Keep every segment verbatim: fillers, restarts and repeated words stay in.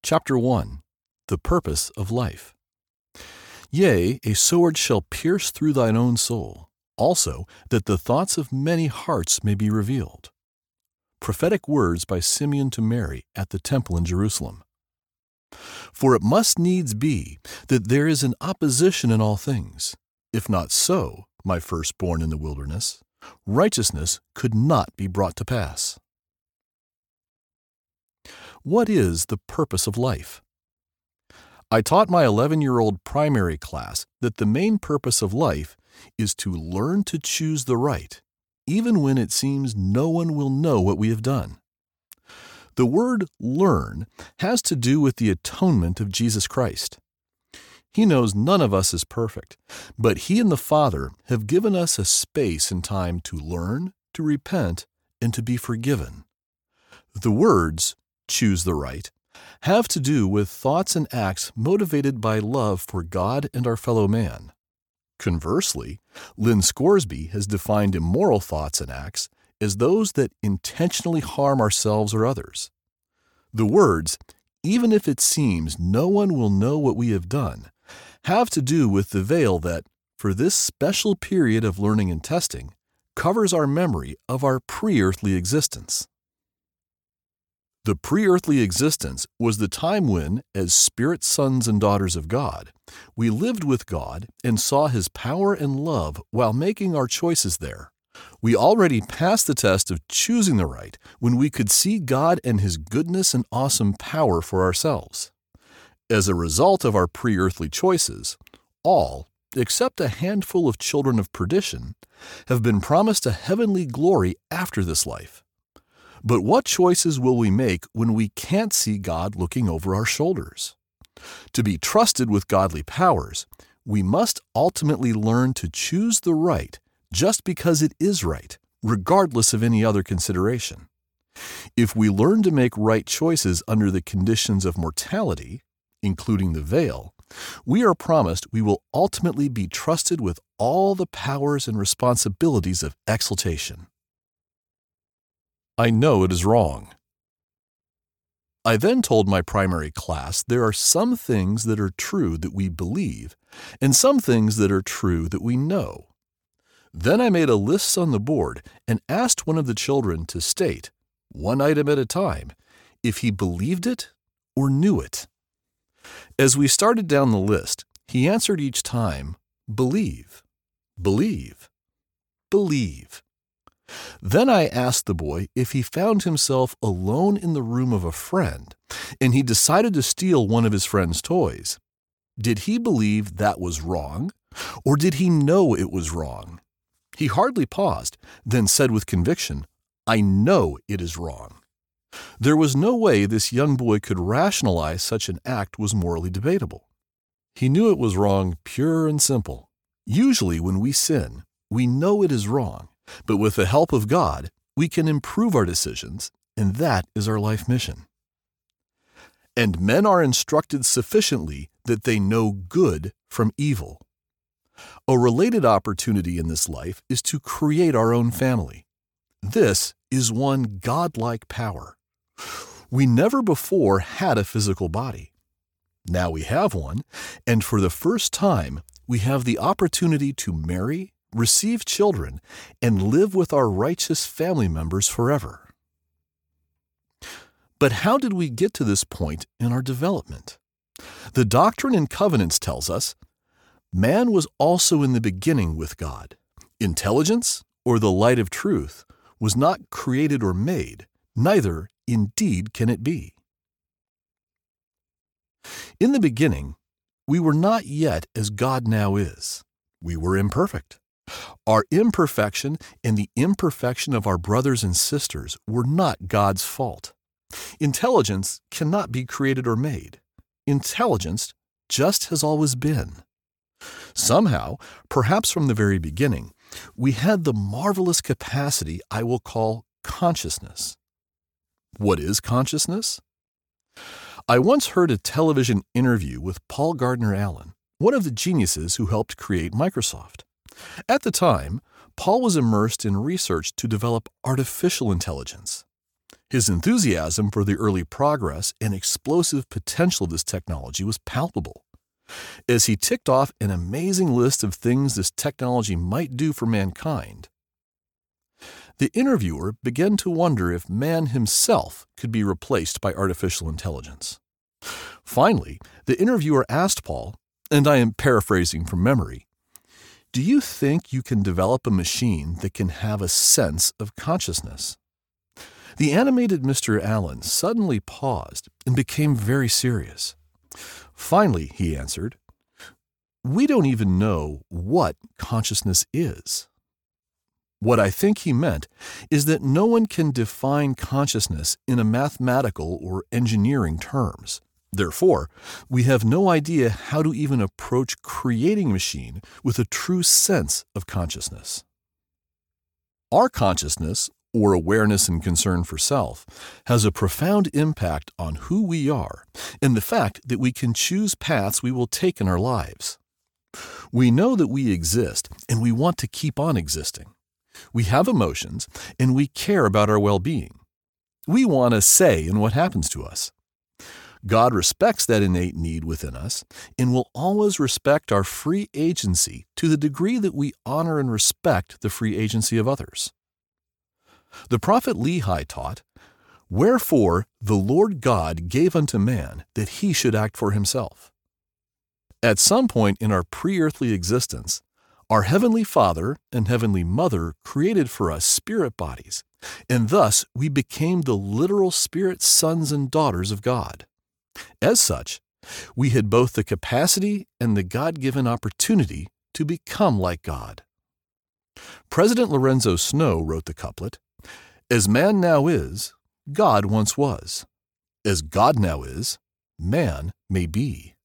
Chapter one. The Purpose of Life. Yea, a sword shall pierce through thine own soul, also that the thoughts of many hearts may be revealed. Prophetic words by Simeon to Mary at the temple in Jerusalem. For it must needs be that there is an opposition in all things. If not so, my firstborn in the wilderness, righteousness could not be brought to pass. What is the purpose of life? I taught my eleven-year-old primary class that the main purpose of life is to learn to choose the right, even when it seems no one will know what we have done. The word learn has to do with the atonement of Jesus Christ. He knows none of us is perfect, but He and the Father have given us a space and time to learn, to repent, and to be forgiven. The words, choose the right, have to do with thoughts and acts motivated by love for God and our fellow man. Conversely, Lynn Scoresby has defined immoral thoughts and acts as those that intentionally harm ourselves or others. The words, even if it seems no one will know what we have done, have to do with the veil that, for this special period of learning and testing, covers our memory of our pre-earthly existence. The pre-earthly existence was the time when, as spirit sons and daughters of God, we lived with God and saw His power and love while making our choices there. We already passed the test of choosing the right when we could see God and His goodness and awesome power for ourselves. As a result of our pre-earthly choices, all, except a handful of children of perdition, have been promised a heavenly glory after this life. But what choices will we make when we can't see God looking over our shoulders? To be trusted with godly powers, we must ultimately learn to choose the right just because it is right, regardless of any other consideration. If we learn to make right choices under the conditions of mortality, including the veil, we are promised we will ultimately be trusted with all the powers and responsibilities of exaltation. I know it is wrong. I then told my primary class there are some things that are true that we believe, and some things that are true that we know. Then I made a list on the board and asked one of the children to state, one item at a time, if he believed it or knew it. As we started down the list, he answered each time, believe, believe, believe. Then I asked the boy if he found himself alone in the room of a friend, and he decided to steal one of his friend's toys. Did he believe that was wrong, or did he know it was wrong? He hardly paused, then said with conviction, I know it is wrong. There was no way this young boy could rationalize such an act was morally debatable. He knew it was wrong, pure and simple. Usually when we sin, we know it is wrong. But with the help of God, we can improve our decisions, and that is our life mission. And men are instructed sufficiently that they know good from evil. A related opportunity in this life is to create our own family. This is one godlike power. We never before had a physical body. Now we have one, and for the first time, we have the opportunity to marry, receive children, and live with our righteous family members forever. But how did we get to this point in our development? The Doctrine and Covenants tells us, man was also in the beginning with God. Intelligence, or the light of truth, was not created or made, neither indeed can it be. In the beginning, we were not yet as God now is. We were imperfect. Our imperfection and the imperfection of our brothers and sisters were not God's fault. Intelligence cannot be created or made. Intelligence just has always been. Somehow, perhaps from the very beginning, we had the marvelous capacity I will call consciousness. What is consciousness? I once heard a television interview with Paul Gardner Allen, one of the geniuses who helped create Microsoft. At the time, Paul was immersed in research to develop artificial intelligence. His enthusiasm for the early progress and explosive potential of this technology was palpable. As he ticked off an amazing list of things this technology might do for mankind, the interviewer began to wonder if man himself could be replaced by artificial intelligence. Finally, the interviewer asked Paul, and I am paraphrasing from memory, "Do you think you can develop a machine that can have a sense of consciousness?" The animated Mister Allen suddenly paused and became very serious. Finally, he answered, "We don't even know what consciousness is." What I think he meant is that no one can define consciousness in a mathematical or engineering terms. Therefore, we have no idea how to even approach creating a machine with a true sense of consciousness. Our consciousness, or awareness and concern for self, has a profound impact on who we are and the fact that we can choose paths we will take in our lives. We know that we exist and we want to keep on existing. We have emotions and we care about our well-being. We want a say in what happens to us. God respects that innate need within us and will always respect our free agency to the degree that we honor and respect the free agency of others. The prophet Lehi taught, "Wherefore the Lord God gave unto man that he should act for himself." At some point in our pre-earthly existence, our Heavenly Father and Heavenly Mother created for us spirit bodies, and thus we became the literal spirit sons and daughters of God. As such, we had both the capacity and the God-given opportunity to become like God. President Lorenzo Snow wrote the couplet, "As man now is, God once was. As God now is, man may be."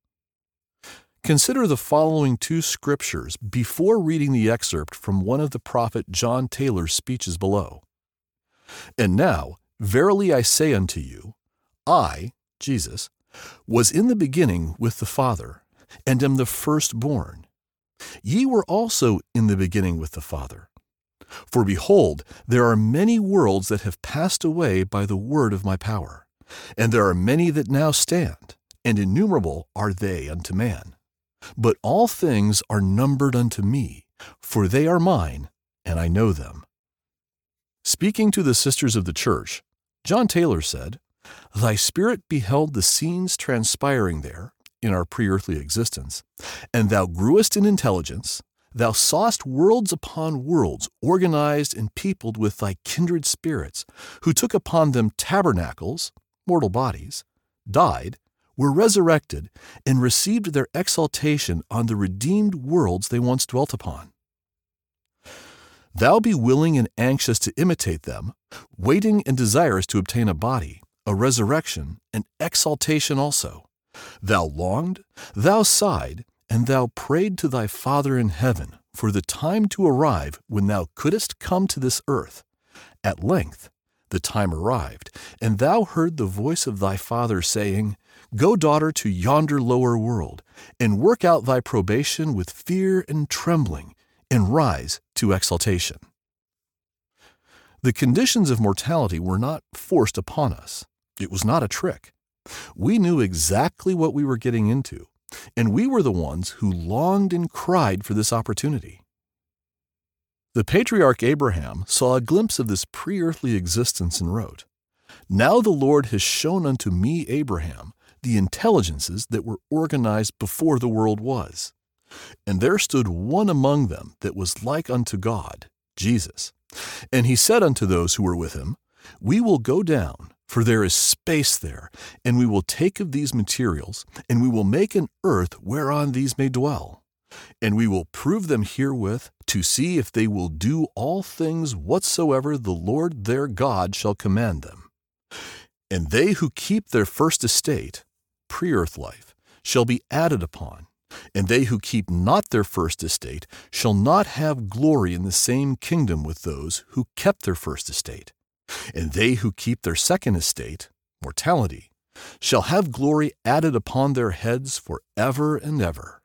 Consider the following two scriptures before reading the excerpt from one of the prophet John Taylor's speeches below. "And now, verily I say unto you, I, Jesus, was in the beginning with the Father, and am the firstborn. Ye were also in the beginning with the Father. For behold, there are many worlds that have passed away by the word of my power, and there are many that now stand, and innumerable are they unto man. But all things are numbered unto me, for they are mine, and I know them." Speaking to the sisters of the church, John Taylor said, "Thy spirit beheld the scenes transpiring there, in our pre-earthly existence, and thou grewest in intelligence. Thou sawest worlds upon worlds organized and peopled with thy kindred spirits, who took upon them tabernacles, mortal bodies, died, were resurrected, and received their exaltation on the redeemed worlds they once dwelt upon. Thou be willing and anxious to imitate them, waiting and desirous to obtain a body, a resurrection, and exaltation also. Thou longed, thou sighed, and thou prayed to thy Father in heaven for the time to arrive when thou couldest come to this earth. At length the time arrived, and thou heard the voice of thy Father saying, Go, daughter, to yonder lower world, and work out thy probation with fear and trembling, and rise to exaltation." The conditions of mortality were not forced upon us. It was not a trick. We knew exactly what we were getting into, and we were the ones who longed and cried for this opportunity. The patriarch Abraham saw a glimpse of this pre-earthly existence and wrote, "Now the Lord has shown unto me, Abraham, the intelligences that were organized before the world was. And there stood one among them that was like unto God, Jesus. And he said unto those who were with him, We will go down, for there is space there, and we will take of these materials, and we will make an earth whereon these may dwell. And we will prove them herewith, to see if they will do all things whatsoever the Lord their God shall command them. And they who keep their first estate, pre-earth life, shall be added upon, and they who keep not their first estate shall not have glory in the same kingdom with those who kept their first estate. And they who keep their second estate, mortality, shall have glory added upon their heads for ever and ever."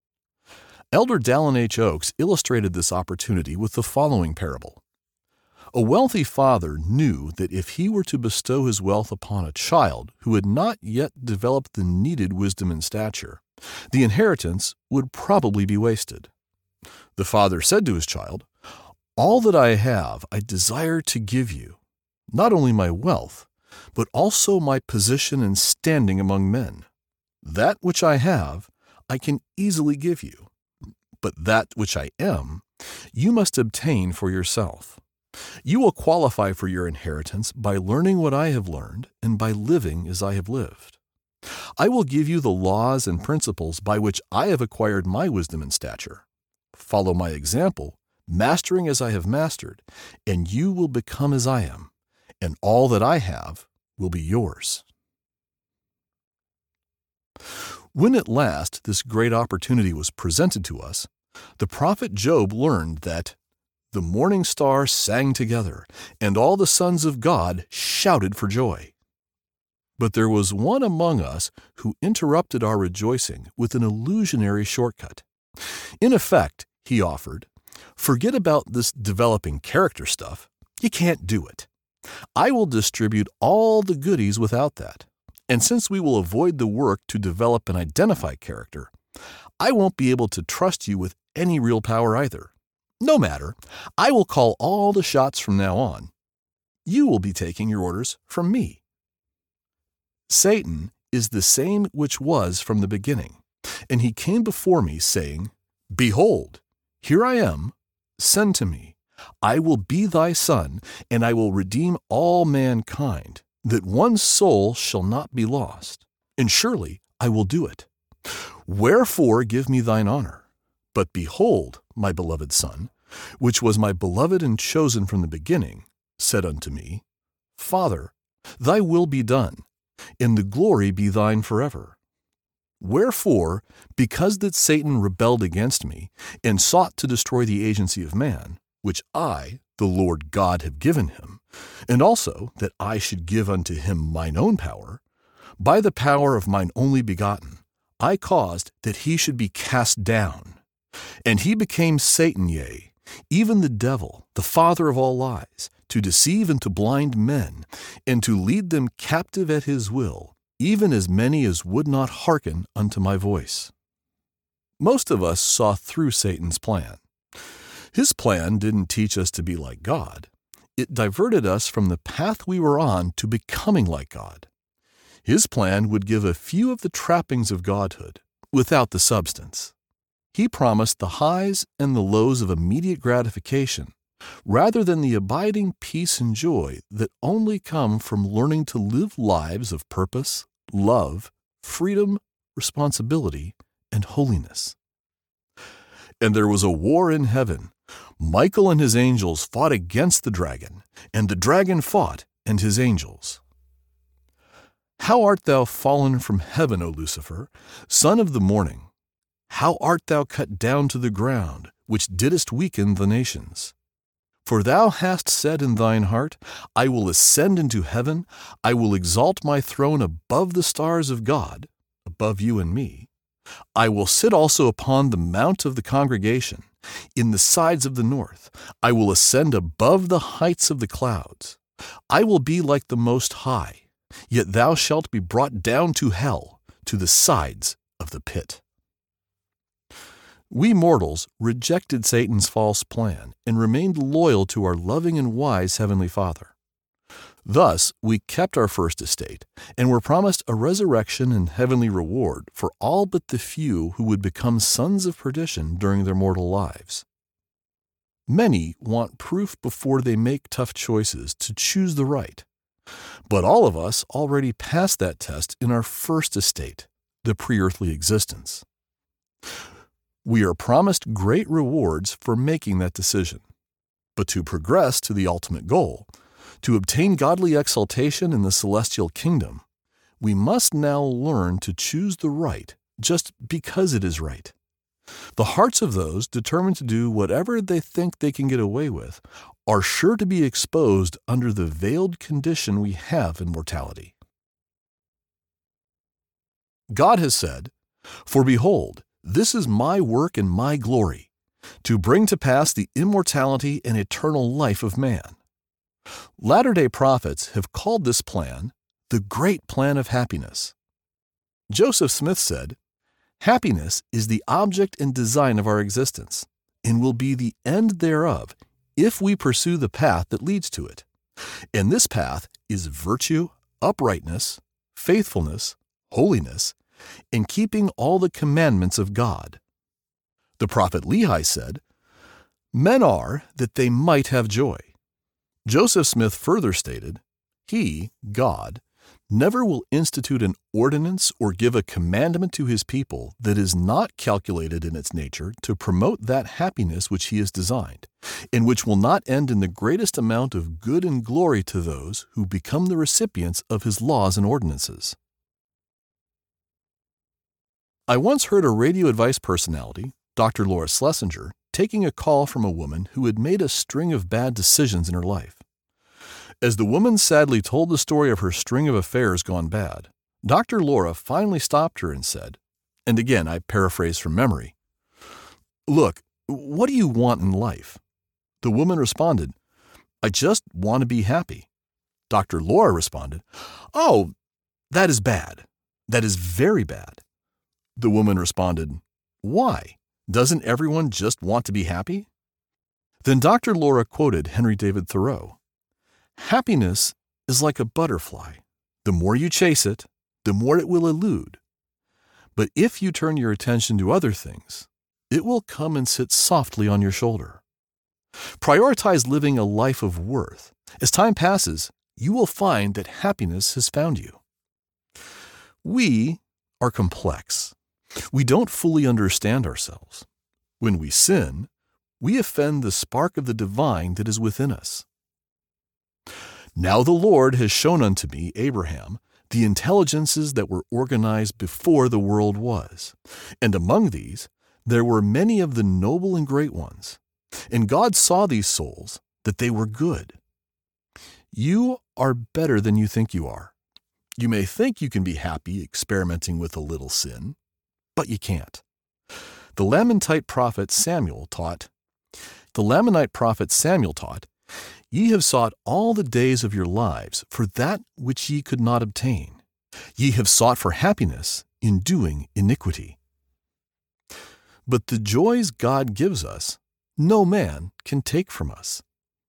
Elder Dallin H. Oaks illustrated this opportunity with the following parable. A wealthy father knew that if he were to bestow his wealth upon a child who had not yet developed the needed wisdom and stature, the inheritance would probably be wasted. The father said to his child, "All that I have I desire to give you, not only my wealth, but also my position and standing among men. That which I have I can easily give you, but that which I am you must obtain for yourself. You will qualify for your inheritance by learning what I have learned and by living as I have lived. I will give you the laws and principles by which I have acquired my wisdom and stature. Follow my example, mastering as I have mastered, and you will become as I am, and all that I have will be yours." When at last this great opportunity was presented to us, the prophet Job learned that the morning stars sang together, and all the sons of God shouted for joy. But there was one among us who interrupted our rejoicing with an illusionary shortcut. In effect, he offered, "Forget about this developing character stuff. You can't do it. I will distribute all the goodies without that. And since we will avoid the work to develop and identify character, I won't be able to trust you with any real power either. No matter, I will call all the shots from now on. You will be taking your orders from me." Satan is the same which was from the beginning, and he came before me, saying, "Behold, here I am, send to me. I will be thy son, and I will redeem all mankind, that one soul shall not be lost. And surely I will do it. Wherefore give me thine honor. But behold, my beloved son, which was my beloved and chosen from the beginning, said unto me, Father, thy will be done, and the glory be thine forever. Wherefore, because that Satan rebelled against me, and sought to destroy the agency of man, which I, the Lord God, have given him, and also that I should give unto him mine own power, by the power of mine only begotten, I caused that he should be cast down. And he became Satan, yea, even the devil, the father of all lies, to deceive and to blind men, and to lead them captive at his will, even as many as would not hearken unto my voice. Most of us saw through Satan's plan. His plan didn't teach us to be like God. It diverted us from the path we were on to becoming like God. His plan would give a few of the trappings of godhood, without the substance. He promised the highs and the lows of immediate gratification, rather than the abiding peace and joy that only come from learning to live lives of purpose, love, freedom, responsibility, and holiness. And there was a war in heaven. Michael and his angels fought against the dragon, and the dragon fought and his angels. How art thou fallen from heaven, O Lucifer, son of the morning? How art thou cut down to the ground, which didst weaken the nations? For thou hast said in thine heart, I will ascend into heaven, I will exalt my throne above the stars of God, above you and me. I will sit also upon the mount of the congregation, in the sides of the north. I will ascend above the heights of the clouds. I will be like the Most High, yet thou shalt be brought down to hell, to the sides of the pit. We mortals rejected Satan's false plan and remained loyal to our loving and wise Heavenly Father. Thus, we kept our first estate and were promised a resurrection and heavenly reward for all but the few who would become sons of perdition during their mortal lives. Many want proof before they make tough choices to choose the right. But all of us already passed that test in our first estate, the pre-earthly existence. We are promised great rewards for making that decision. But to progress to the ultimate goal, to obtain godly exaltation in the celestial kingdom, we must now learn to choose the right just because it is right. The hearts of those determined to do whatever they think they can get away with are sure to be exposed under the veiled condition we have in mortality. God has said, For behold, this is my work and my glory, to bring to pass the immortality and eternal life of man. Latter-day Prophets have called this plan the Great Plan of Happiness. Joseph Smith said, "Happiness is the object and design of our existence, and will be the end thereof if we pursue the path that leads to it. And this path is virtue, uprightness, faithfulness, holiness, and keeping all the commandments of God." The prophet Lehi said, "Men are that they might have joy." Joseph Smith further stated, "He, God, never will institute an ordinance or give a commandment to his people that is not calculated in its nature to promote that happiness which he has designed, and which will not end in the greatest amount of good and glory to those who become the recipients of his laws and ordinances." I once heard a radio advice personality, Doctor Laura Schlesinger, taking a call from a woman who had made a string of bad decisions in her life. As the woman sadly told the story of her string of affairs gone bad, Doctor Laura finally stopped her and said, and again I paraphrase from memory, "Look, what do you want in life?" The woman responded, "I just want to be happy." Doctor Laura responded, "Oh, that is bad. That is very bad." The woman responded, "Why? Doesn't everyone just want to be happy?" Then Doctor Laura quoted Henry David Thoreau, "Happiness is like a butterfly. The more you chase it, the more it will elude. But if you turn your attention to other things, it will come and sit softly on your shoulder. Prioritize living a life of worth. As time passes, you will find that happiness has found you." We are complex. We don't fully understand ourselves. When we sin, we offend the spark of the divine that is within us. "Now the Lord has shown unto me, Abraham, the intelligences that were organized before the world was. And among these, there were many of the noble and great ones. And God saw these souls, that they were good." You are better than you think you are. You may think you can be happy experimenting with a little sin, but you can't. The Lamanite prophet Samuel taught, The Lamanite prophet Samuel taught, "Ye have sought all the days of your lives for that which ye could not obtain. Ye have sought for happiness in doing iniquity." But the joys God gives us, no man can take from us.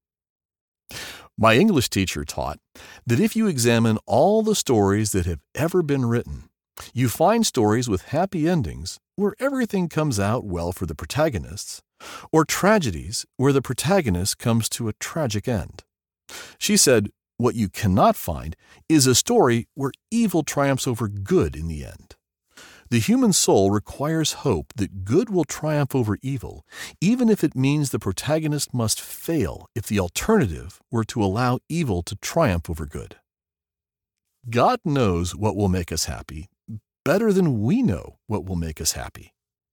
My English teacher taught that if you examine all the stories that have ever been written, you find stories with happy endings where everything comes out well for the protagonists, or tragedies where the protagonist comes to a tragic end. She said, what you cannot find is a story where evil triumphs over good in the end. The human soul requires hope that good will triumph over evil, even if it means the protagonist must fail if the alternative were to allow evil to triumph over good. God knows what will make us happy better than we know what will make us happy.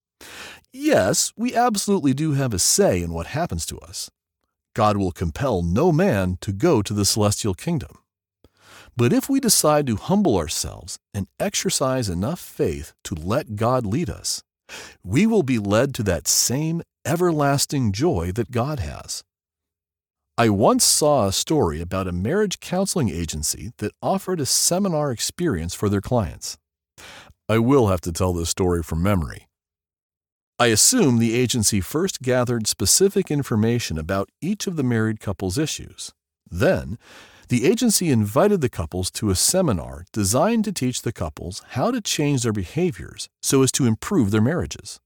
Yes, we absolutely do have a say in what happens to us. God will compel no man to go to the celestial kingdom. But if we decide to humble ourselves and exercise enough faith to let God lead us, we will be led to that same everlasting joy that God has. I once saw a story about a marriage counseling agency that offered a seminar experience for their clients. I will have to tell this story from memory. I assume the agency first gathered specific information about each of the married couple's issues. Then, the agency invited the couples to a seminar designed to teach the couples how to change their behaviors so as to improve their marriages.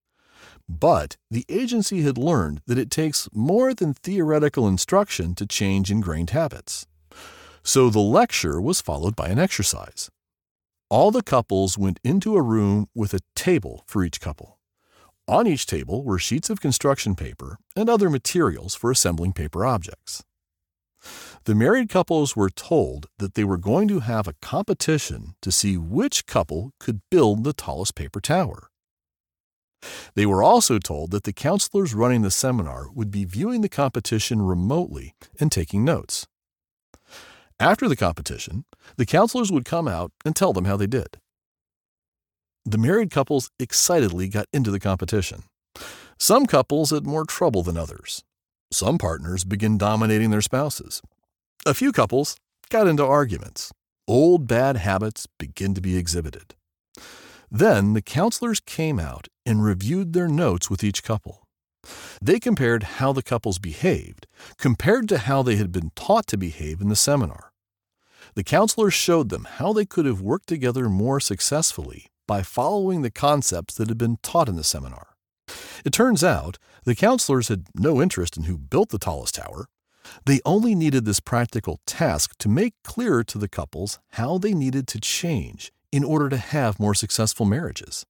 But the agency had learned that it takes more than theoretical instruction to change ingrained habits. So the lecture was followed by an exercise. All the couples went into a room with a table for each couple. On each table were sheets of construction paper and other materials for assembling paper objects. The married couples were told that they were going to have a competition to see which couple could build the tallest paper tower. They were also told that the counselors running the seminar would be viewing the competition remotely and taking notes. After the competition, the counselors would come out and tell them how they did. The married couples excitedly got into the competition. Some couples had more trouble than others. Some partners began dominating their spouses. A few couples got into arguments. Old bad habits begin to be exhibited. Then the counselors came out and reviewed their notes with each couple. They compared how the couples behaved compared to how they had been taught to behave in the seminar. The counselors showed them how they could have worked together more successfully by following the concepts that had been taught in the seminar. It turns out the counselors had no interest in who built the tallest tower. They only needed this practical task to make clearer to the couples how they needed to change in order to have more successful marriages.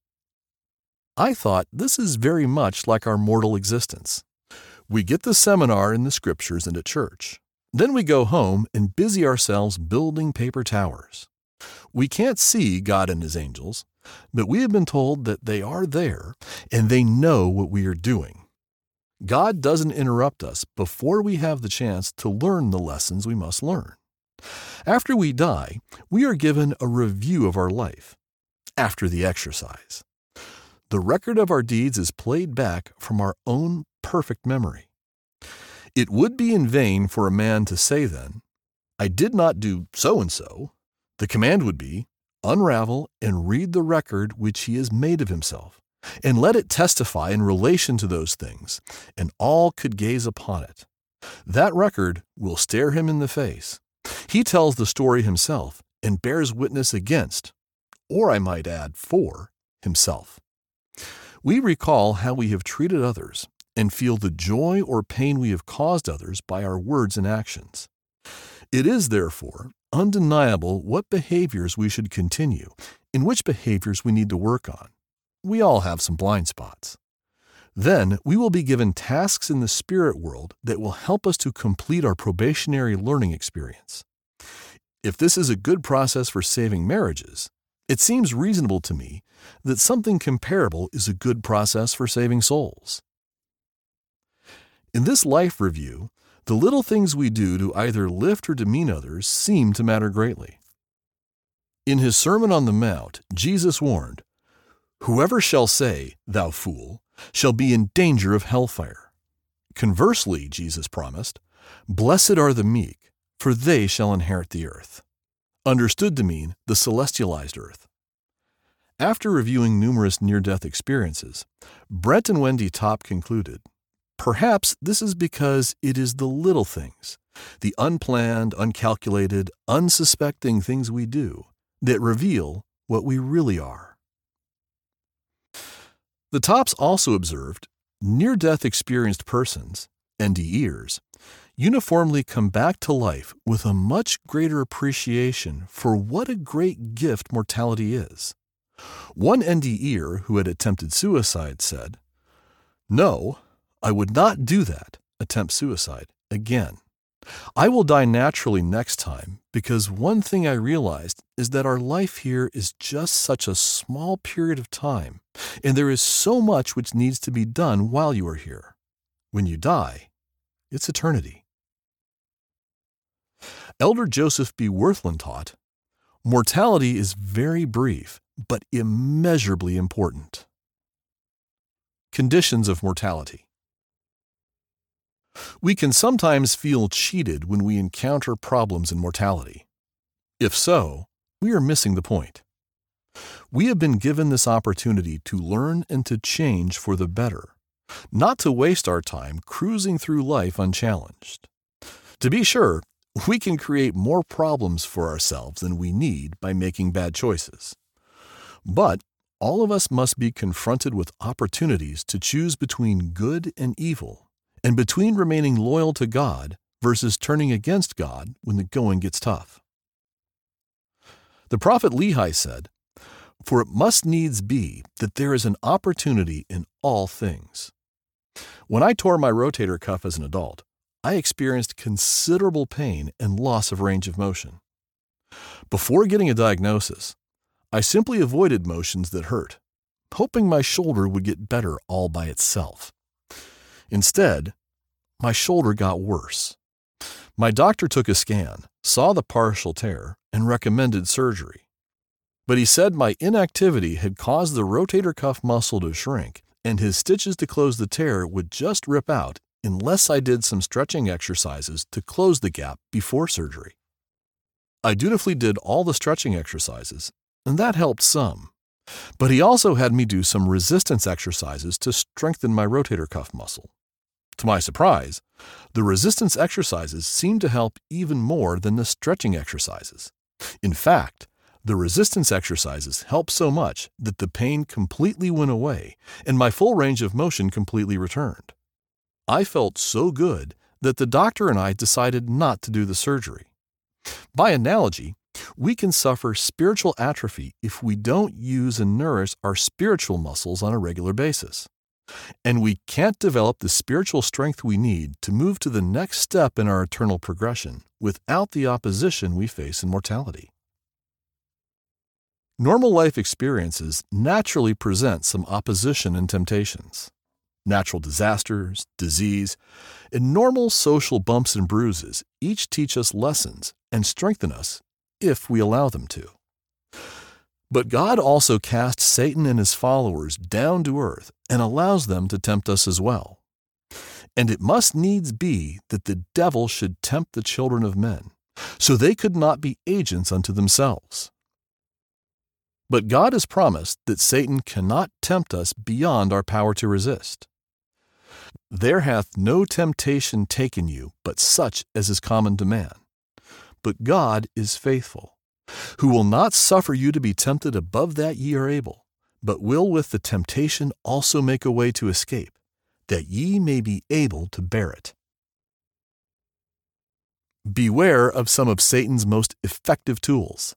I thought this is very much like our mortal existence. We get the seminar in the scriptures and at church. Then we go home and busy ourselves building paper towers. We can't see God and His angels, but we have been told that they are there and they know what we are doing. God doesn't interrupt us before we have the chance to learn the lessons we must learn. After we die, we are given a review of our life. After the exercise, the record of our deeds is played back from our own perfect memory. It would be in vain for a man to say then, "I did not do so-and-so." The command would be, unravel and read the record which he has made of himself, and let it testify in relation to those things, and all could gaze upon it. That record will stare him in the face. He tells the story himself and bears witness against, or I might add for, himself. We recall how we have treated others and feel the joy or pain we have caused others by our words and actions. It is, therefore, undeniable what behaviors we should continue and which behaviors we need to work on. We all have some blind spots. Then we will be given tasks in the spirit world that will help us to complete our probationary learning experience. If this is a good process for saving marriages, it seems reasonable to me that something comparable is a good process for saving souls. In this life review, the little things we do to either lift or demean others seem to matter greatly. In his Sermon on the Mount, Jesus warned, "Whoever shall say, 'Thou fool,' shall be in danger of hellfire." Conversely, Jesus promised, "Blessed are the meek, for they shall inherit the earth," understood to mean the celestialized earth. After reviewing numerous near-death experiences, Brent and Wendy Topp concluded, perhaps this is because it is the little things, the unplanned, uncalculated, unsuspecting things we do that reveal what we really are. The Topps also observed near-death experienced persons, N D Ers, uniformly come back to life with a much greater appreciation for what a great gift mortality is. One N D Er who had attempted suicide said, "No, I would not do that, attempt suicide, again. I will die naturally next time because one thing I realized is that our life here is just such a small period of time, and there is so much which needs to be done while you are here. When you die, it's eternity." Elder Joseph B. Wirthlin taught, "Mortality is very brief, but immeasurably important." Conditions of mortality. We can sometimes feel cheated when we encounter problems in mortality. If so, we are missing the point. We have been given this opportunity to learn and to change for the better, not to waste our time cruising through life unchallenged. To be sure, we can create more problems for ourselves than we need by making bad choices. But all of us must be confronted with opportunities to choose between good and evil, and between remaining loyal to God versus turning against God when the going gets tough. The prophet Lehi said, "For it must needs be that there is an opportunity in all things." When I tore my rotator cuff as an adult, I experienced considerable pain and loss of range of motion. Before getting a diagnosis, I simply avoided motions that hurt, hoping my shoulder would get better all by itself. Instead, my shoulder got worse. My doctor took a scan, saw the partial tear, and recommended surgery. But he said my inactivity had caused the rotator cuff muscle to shrink, and his stitches to close the tear would just rip out unless I did some stretching exercises to close the gap before surgery. I dutifully did all the stretching exercises, and that helped some. But he also had me do some resistance exercises to strengthen my rotator cuff muscle. To my surprise, the resistance exercises seemed to help even more than the stretching exercises. In fact, the resistance exercises helped so much that the pain completely went away and my full range of motion completely returned. I felt so good that the doctor and I decided not to do the surgery. By analogy, we can suffer spiritual atrophy if we don't use and nourish our spiritual muscles on a regular basis. And we can't develop the spiritual strength we need to move to the next step in our eternal progression without the opposition we face in mortality. Normal life experiences naturally present some opposition and temptations. Natural disasters, disease, and normal social bumps and bruises each teach us lessons and strengthen us if we allow them to. But God also casts Satan and his followers down to earth and allows them to tempt us as well. And it must needs be that the devil should tempt the children of men, so they could not be agents unto themselves. But God has promised that Satan cannot tempt us beyond our power to resist. There hath no temptation taken you but such as is common to man. But God is faithful, who will not suffer you to be tempted above that ye are able, but will with the temptation also make a way to escape, that ye may be able to bear it. Beware of some of Satan's most effective tools.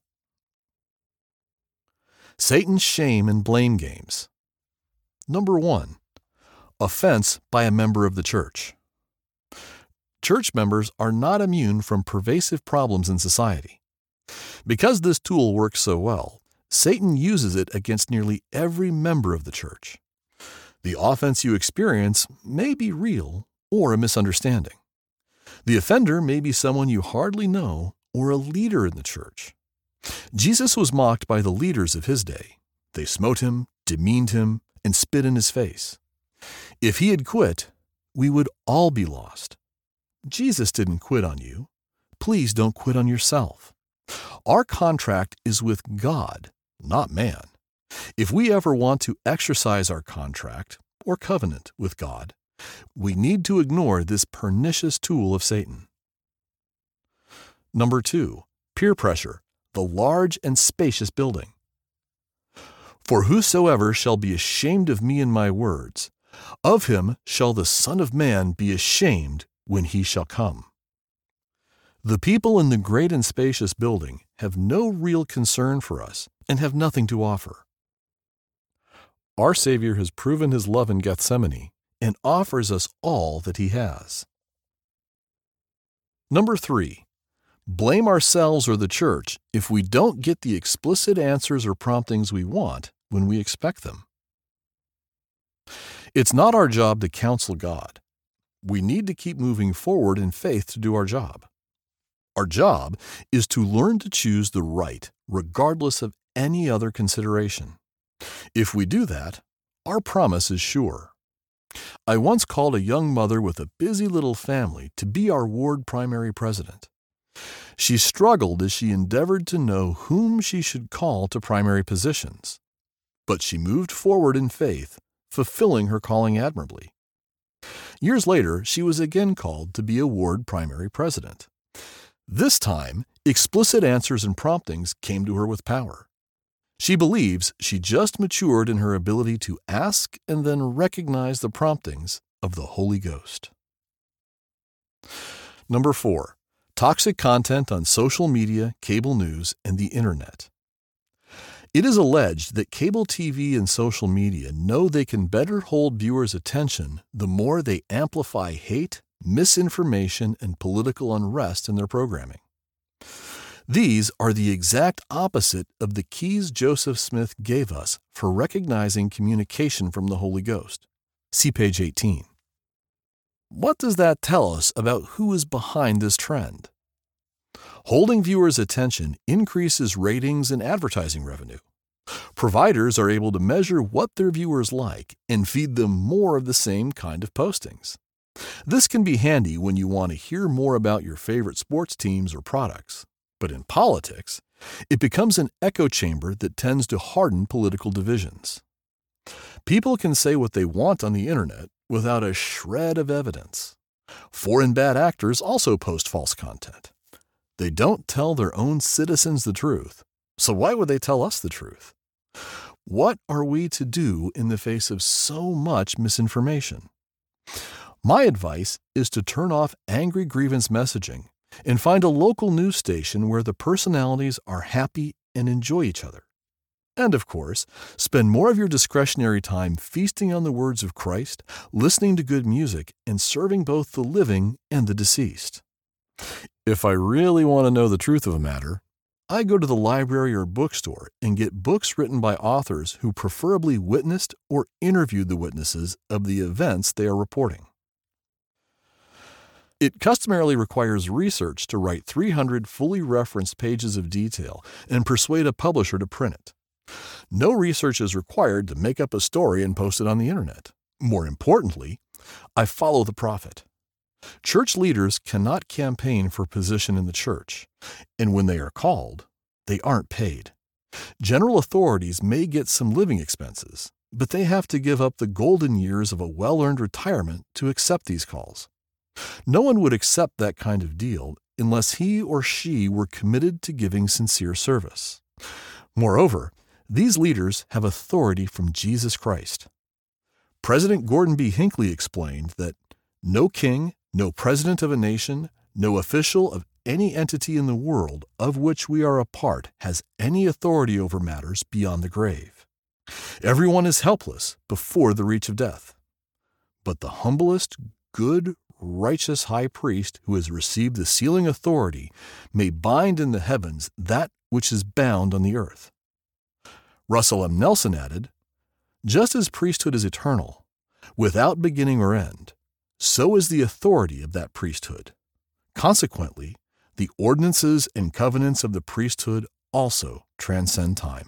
Satan's shame and blame games. Number one, offense by a member of the church. Church members are not immune from pervasive problems in society. Because this tool works so well, Satan uses it against nearly every member of the church. The offense you experience may be real or a misunderstanding. The offender may be someone you hardly know or a leader in the church. Jesus was mocked by the leaders of his day. They smote him, demeaned him, and spit in his face. If he had quit, we would all be lost. Jesus didn't quit on you. Please don't quit on yourself. Our contract is with God, not man. If we ever want to exercise our contract or covenant with God, we need to ignore this pernicious tool of Satan. Number two, peer pressure, the large and spacious building. For whosoever shall be ashamed of me and my words, of him shall the Son of Man be ashamed when he shall come. The people in the great and spacious building have no real concern for us and have nothing to offer. Our Savior has proven his love in Gethsemane and offers us all that he has. Number three, blame ourselves or the church if we don't get the explicit answers or promptings we want when we expect them. It's not our job to counsel God. We need to keep moving forward in faith to do our job. Our job is to learn to choose the right, regardless of any other consideration. If we do that, our promise is sure. I once called a young mother with a busy little family to be our ward primary president. She struggled as she endeavored to know whom she should call to primary positions. But she moved forward in faith, fulfilling her calling admirably. Years later, she was again called to be a ward primary president. This time, explicit answers and promptings came to her with power. She believes she just matured in her ability to ask and then recognize the promptings of the Holy Ghost. Number four, toxic content on social media, cable news, and the internet. It is alleged that cable T V and social media know they can better hold viewers' attention the more they amplify hate, misinformation, and political unrest in their programming. These are the exact opposite of the keys Joseph Smith gave us for recognizing communication from the Holy Ghost. See page eighteen. What does that tell us about who is behind this trend? Holding viewers' attention increases ratings and advertising revenue. Providers are able to measure what their viewers like and feed them more of the same kind of postings. This can be handy when you want to hear more about your favorite sports teams or products. But in politics, it becomes an echo chamber that tends to harden political divisions. People can say what they want on the internet without a shred of evidence. Foreign bad actors also post false content. They don't tell their own citizens the truth, so why would they tell us the truth? What are we to do in the face of so much misinformation? My advice is to turn off angry grievance messaging and find a local news station where the personalities are happy and enjoy each other. And of course, spend more of your discretionary time feasting on the words of Christ, listening to good music, and serving both the living and the deceased. If I really want to know the truth of a matter, I go to the library or bookstore and get books written by authors who preferably witnessed or interviewed the witnesses of the events they are reporting. It customarily requires research to write three hundred fully referenced pages of detail and persuade a publisher to print it. No research is required to make up a story and post it on the internet. More importantly, I follow the prophet. Church leaders cannot campaign for position in the church, and when they are called, they aren't paid. General authorities may get some living expenses, but they have to give up the golden years of a well-earned retirement to accept these calls. No one would accept that kind of deal unless he or she were committed to giving sincere service. Moreover, these leaders have authority from Jesus Christ. President Gordon B. Hinckley explained that no king, no president of a nation, no official of any entity in the world of which we are a part has any authority over matters beyond the grave. Everyone is helpless before the reach of death. But the humblest, good, righteous high priest who has received the sealing authority may bind in the heavens that which is bound on the earth. Russell M. Nelson added, "Just as priesthood is eternal, without beginning or end, so is the authority of that priesthood. Consequently, the ordinances and covenants of the priesthood also transcend time."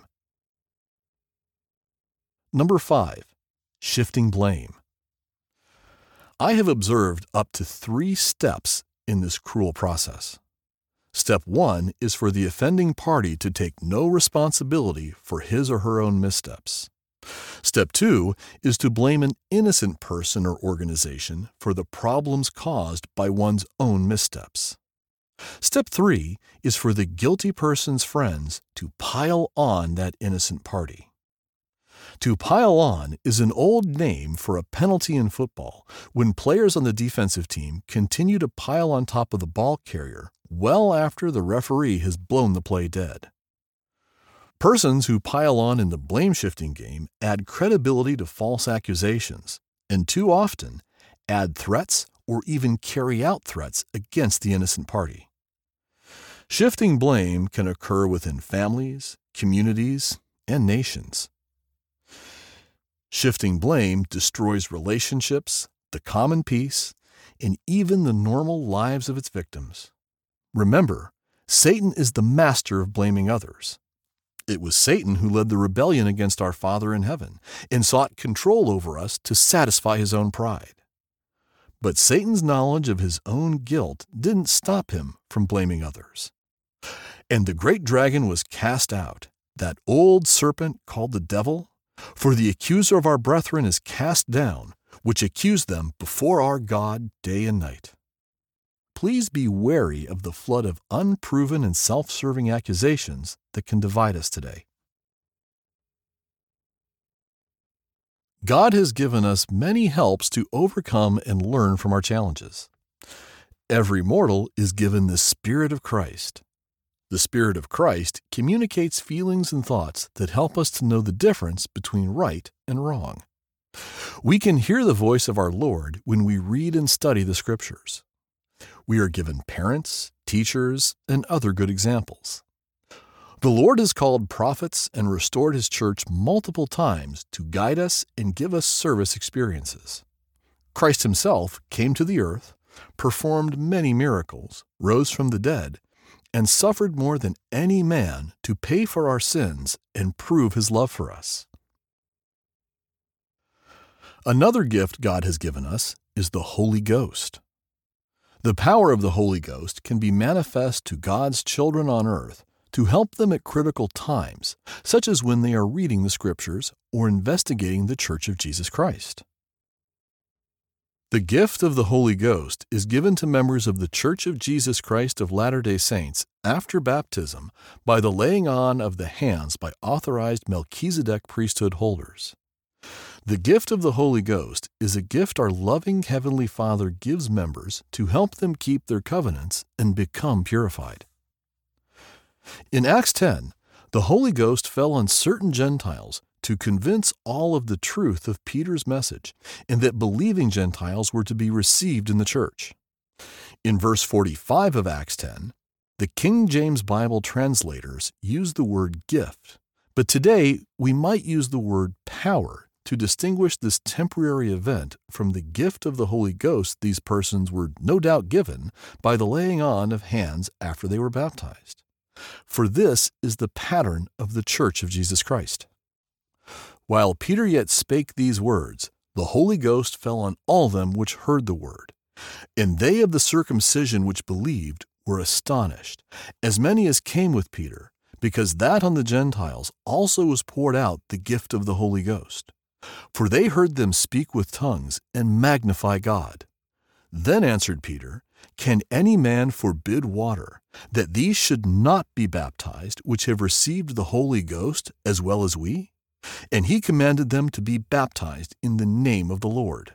Number five, shifting blame. I have observed up to three steps in this cruel process. Step one is for the offending party to take no responsibility for his or her own missteps. Step two is to blame an innocent person or organization for the problems caused by one's own missteps. Step three is for the guilty person's friends to pile on that innocent party. To pile on is an old name for a penalty in football when players on the defensive team continue to pile on top of the ball carrier well after the referee has blown the play dead. Persons who pile on in the blame-shifting game add credibility to false accusations, and too often add threats or even carry out threats against the innocent party. Shifting blame can occur within families, communities, and nations. Shifting blame destroys relationships, the common peace, and even the normal lives of its victims. Remember, Satan is the master of blaming others. It was Satan who led the rebellion against our Father in heaven and sought control over us to satisfy his own pride. But Satan's knowledge of his own guilt didn't stop him from blaming others. And the great dragon was cast out, that old serpent called the devil, for the accuser of our brethren is cast down, which accused them before our God day and night. Please be wary of the flood of unproven and self-serving accusations that can divide us today. God has given us many helps to overcome and learn from our challenges. Every mortal is given the Spirit of Christ. The Spirit of Christ communicates feelings and thoughts that help us to know the difference between right and wrong. We can hear the voice of our Lord when we read and study the Scriptures. We are given parents, teachers, and other good examples. The Lord has called prophets and restored His church multiple times to guide us and give us service experiences. Christ Himself came to the earth, performed many miracles, rose from the dead, and suffered more than any man to pay for our sins and prove His love for us. Another gift God has given us is the Holy Ghost. The power of the Holy Ghost can be manifest to God's children on earth to help them at critical times, such as when they are reading the Scriptures or investigating the Church of Jesus Christ. The gift of the Holy Ghost is given to members of the Church of Jesus Christ of Latter-day Saints after baptism by the laying on of the hands by authorized Melchizedek priesthood holders. The gift of the Holy Ghost is a gift our loving Heavenly Father gives members to help them keep their covenants and become purified. In Acts ten, the Holy Ghost fell on certain Gentiles to convince all of the truth of Peter's message and that believing Gentiles were to be received in the church. In verse forty-five of Acts ten, the King James Bible translators use the word gift, but today we might use the word power to distinguish this temporary event from the gift of the Holy Ghost these persons were no doubt given by the laying on of hands after they were baptized. For this is the pattern of the Church of Jesus Christ. While Peter yet spake these words, the Holy Ghost fell on all them which heard the word. And they of the circumcision which believed were astonished, as many as came with Peter, because that on the Gentiles also was poured out the gift of the Holy Ghost. For they heard them speak with tongues and magnify God. Then answered Peter, Can any man forbid water, that these should not be baptized, which have received the Holy Ghost as well as we? And he commanded them to be baptized in the name of the Lord.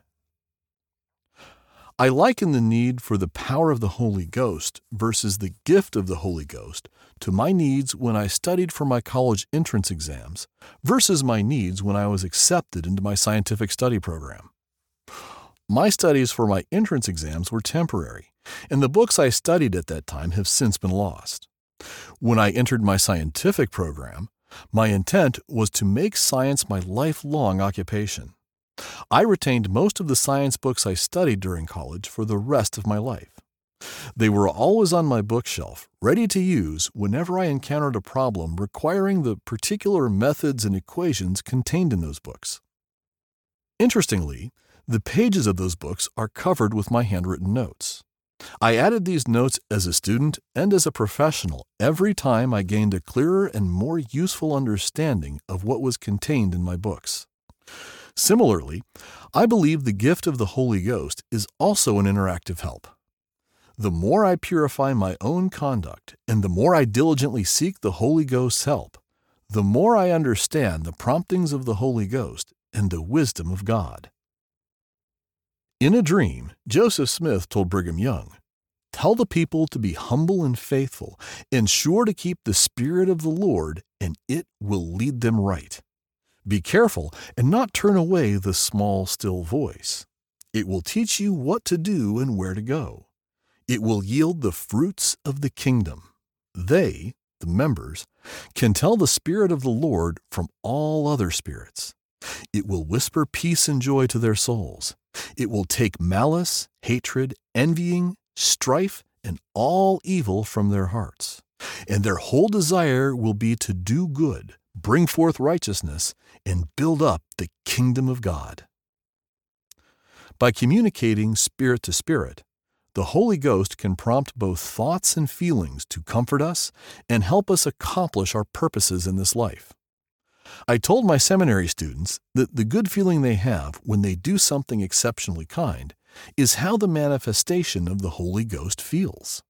I liken the need for the power of the Holy Ghost versus the gift of the Holy Ghost to my needs when I studied for my college entrance exams versus my needs when I was accepted into my scientific study program. My studies for my entrance exams were temporary, and the books I studied at that time have since been lost. When I entered my scientific program, my intent was to make science my lifelong occupation. I retained most of the science books I studied during college for the rest of my life. They were always on my bookshelf, ready to use whenever I encountered a problem requiring the particular methods and equations contained in those books. Interestingly, the pages of those books are covered with my handwritten notes. I added these notes as a student and as a professional every time I gained a clearer and more useful understanding of what was contained in my books. Similarly, I believe the gift of the Holy Ghost is also an interactive help. The more I purify my own conduct and the more I diligently seek the Holy Ghost's help, the more I understand the promptings of the Holy Ghost and the wisdom of God. In a dream, Joseph Smith told Brigham Young, "Tell the people to be humble and faithful, and sure to keep the Spirit of the Lord, and it will lead them right. Be careful and not turn away the small, still voice. It will teach you what to do and where to go. It will yield the fruits of the kingdom. They, the members, can tell the Spirit of the Lord from all other spirits. It will whisper peace and joy to their souls. It will take malice, hatred, envying, strife, and all evil from their hearts. And their whole desire will be to do good, bring forth righteousness, and build up the kingdom of God." By communicating spirit to spirit, the Holy Ghost can prompt both thoughts and feelings to comfort us and help us accomplish our purposes in this life. I told my seminary students that the good feeling they have when they do something exceptionally kind is how the manifestation of the Holy Ghost feels.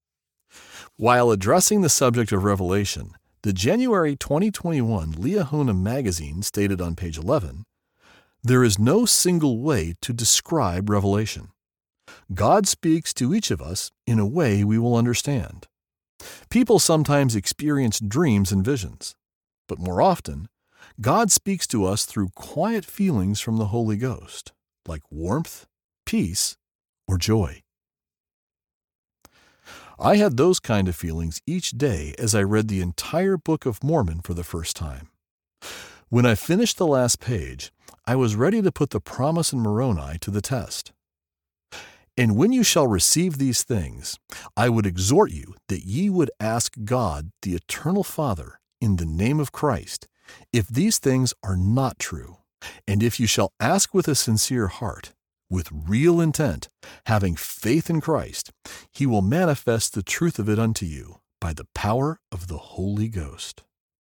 While addressing the subject of Revelation, the January twenty twenty-one Liahona magazine stated on page eleven, "There is no single way to describe Revelation. God speaks to each of us in a way we will understand. People sometimes experience dreams and visions, but more often, God speaks to us through quiet feelings from the Holy Ghost, like warmth, peace, or joy." I had those kind of feelings each day as I read the entire Book of Mormon for the first time. When I finished the last page, I was ready to put the promise in Moroni to the test. "And when you shall receive these things, I would exhort you that ye would ask God, the Eternal Father, in the name of Christ, if these things are not true, and if you shall ask with a sincere heart, with real intent, having faith in Christ, He will manifest the truth of it unto you by the power of the Holy Ghost.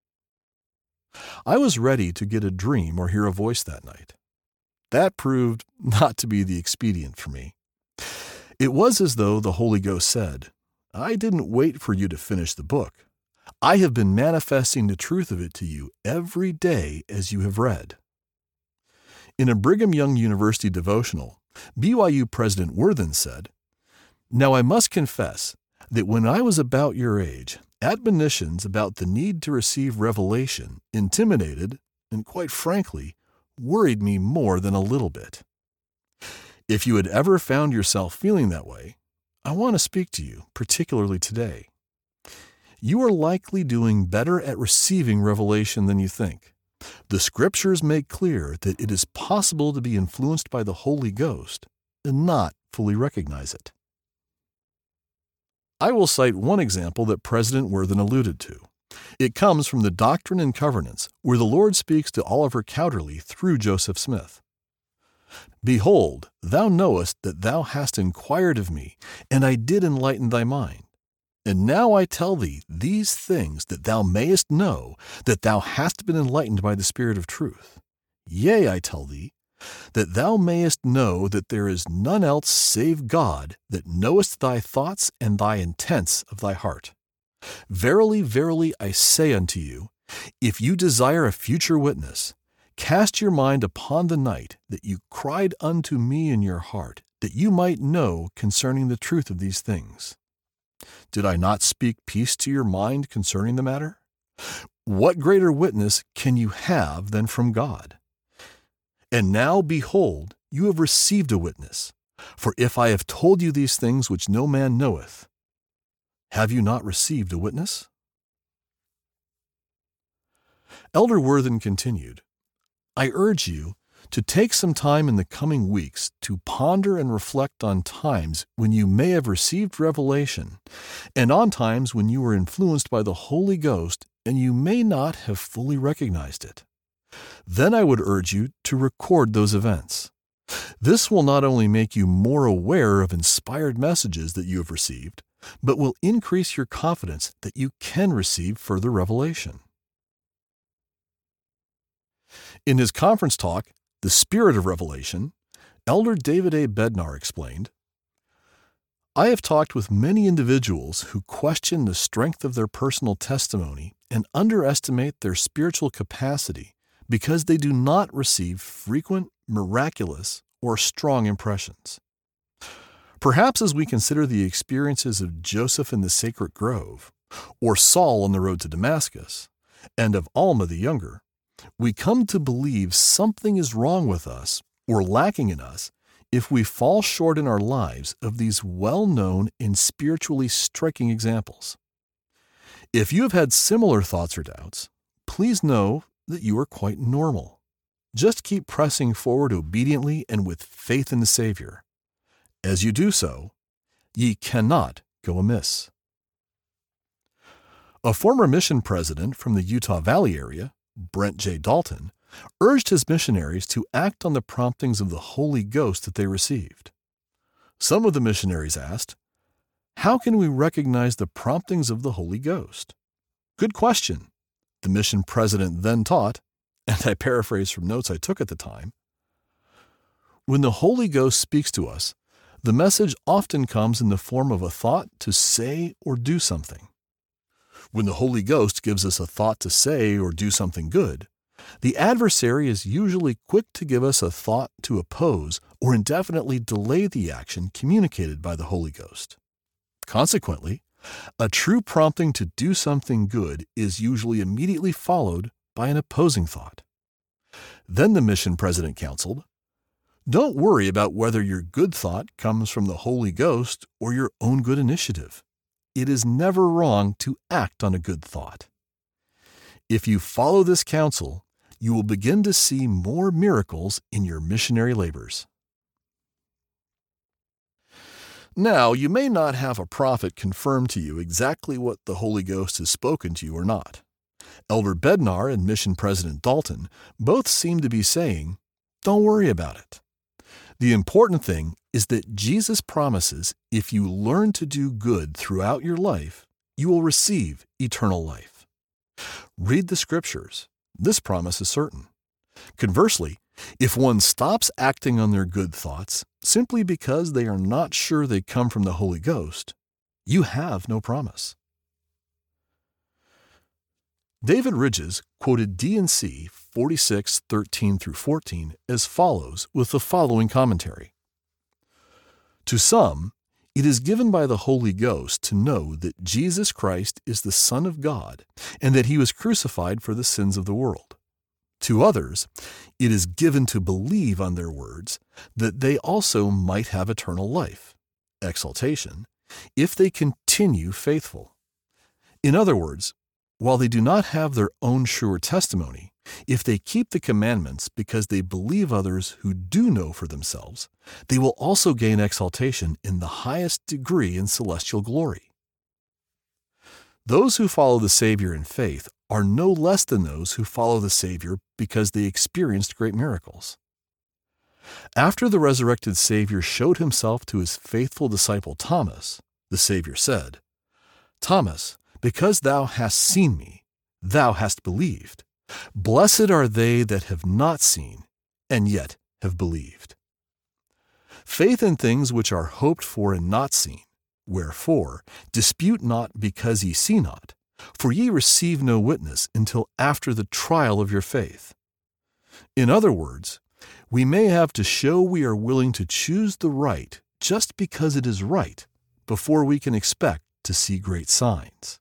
I was ready to get a dream or hear a voice that night. That proved not to be the expedient for me. It was as though the Holy Ghost said, I didn't wait for you to finish the book. I have been manifesting the truth of it to you every day as you have read. In a Brigham Young University devotional, B Y U President Worthen said, Now I must confess that when I was about your age, admonitions about the need to receive revelation intimidated and, quite frankly, worried me more than a little bit. If you had ever found yourself feeling that way, I want to speak to you, particularly today. You are likely doing better at receiving revelation than you think. The Scriptures make clear that it is possible to be influenced by the Holy Ghost and not fully recognize it. I will cite one example that President Worthen alluded to. It comes from the Doctrine and Covenants, where the Lord speaks to Oliver Cowdery through Joseph Smith. Behold, thou knowest that thou hast inquired of me, and I did enlighten thy mind. And now I tell thee these things that thou mayest know that thou hast been enlightened by the Spirit of truth. Yea, I tell thee, that thou mayest know that there is none else save God that knoweth thy thoughts and thy intents of thy heart. Verily, verily, I say unto you, if you desire a future witness, cast your mind upon the night that you cried unto me in your heart, that you might know concerning the truth of these things. Did I not speak peace to your mind concerning the matter? What greater witness can you have than from God? And now, behold, you have received a witness. For if I have told you these things which no man knoweth, have you not received a witness? Elder Worthen continued, I urge you to take some time in the coming weeks to ponder and reflect on times when you may have received revelation, and on times when you were influenced by the Holy Ghost and you may not have fully recognized it. Then I would urge you to record those events. This will not only make you more aware of inspired messages that you have received, but will increase your confidence that you can receive further revelation. In his conference talk, The Spirit of Revelation, Elder David A. Bednar explained, I have talked with many individuals who question the strength of their personal testimony and underestimate their spiritual capacity because they do not receive frequent, miraculous, or strong impressions. Perhaps as we consider the experiences of Joseph in the sacred grove, or Saul on the road to Damascus, and of Alma the younger, we come to believe something is wrong with us or lacking in us if we fall short in our lives of these well-known and spiritually striking examples. If you have had similar thoughts or doubts, please know that you are quite normal. Just keep pressing forward obediently and with faith in the Savior. As you do so, ye cannot go amiss. A former mission president from the Utah Valley area, Brent J. Dalton, urged his missionaries to act on the promptings of the Holy Ghost that they received. Some of the missionaries asked, how can we recognize the promptings of the Holy Ghost? Good question, the mission president then taught, and I paraphrase from notes I took at the time. When the Holy Ghost speaks to us, the message often comes in the form of a thought to say or do something. When the Holy Ghost gives us a thought to say or do something good, the adversary is usually quick to give us a thought to oppose or indefinitely delay the action communicated by the Holy Ghost. Consequently, a true prompting to do something good is usually immediately followed by an opposing thought. Then the mission president counseled, don't worry about whether your good thought comes from the Holy Ghost or your own good initiative. It is never wrong to act on a good thought. If you follow this counsel, you will begin to see more miracles in your missionary labors. Now, you may not have a prophet confirm to you exactly what the Holy Ghost has spoken to you or not. Elder Bednar and Mission President Dalton both seem to be saying, don't worry about it. The important thing is that Jesus promises if you learn to do good throughout your life, you will receive eternal life. Read the scriptures. This promise is certain. Conversely, if one stops acting on their good thoughts simply because they are not sure they come from the Holy Ghost, you have no promise. David Ridges quoted D and C forty-six, thirteen through fourteen as follows with the following commentary. To some, it is given by the Holy Ghost to know that Jesus Christ is the Son of God and that he was crucified for the sins of the world. To others, it is given to believe on their words that they also might have eternal life, exaltation, if they continue faithful. In other words, while they do not have their own sure testimony, if they keep the commandments because they believe others who do know for themselves, they will also gain exaltation in the highest degree in celestial glory. Those who follow the Savior in faith are no less than those who follow the Savior because they experienced great miracles. After the resurrected Savior showed himself to his faithful disciple Thomas, the Savior said, "Thomas, because thou hast seen me, thou hast believed. Blessed are they that have not seen, and yet have believed." Faith in things which are hoped for and not seen. Wherefore, dispute not because ye see not, for ye receive no witness until after the trial of your faith. In other words, we may have to show we are willing to choose the right just because it is right before we can expect to see great signs.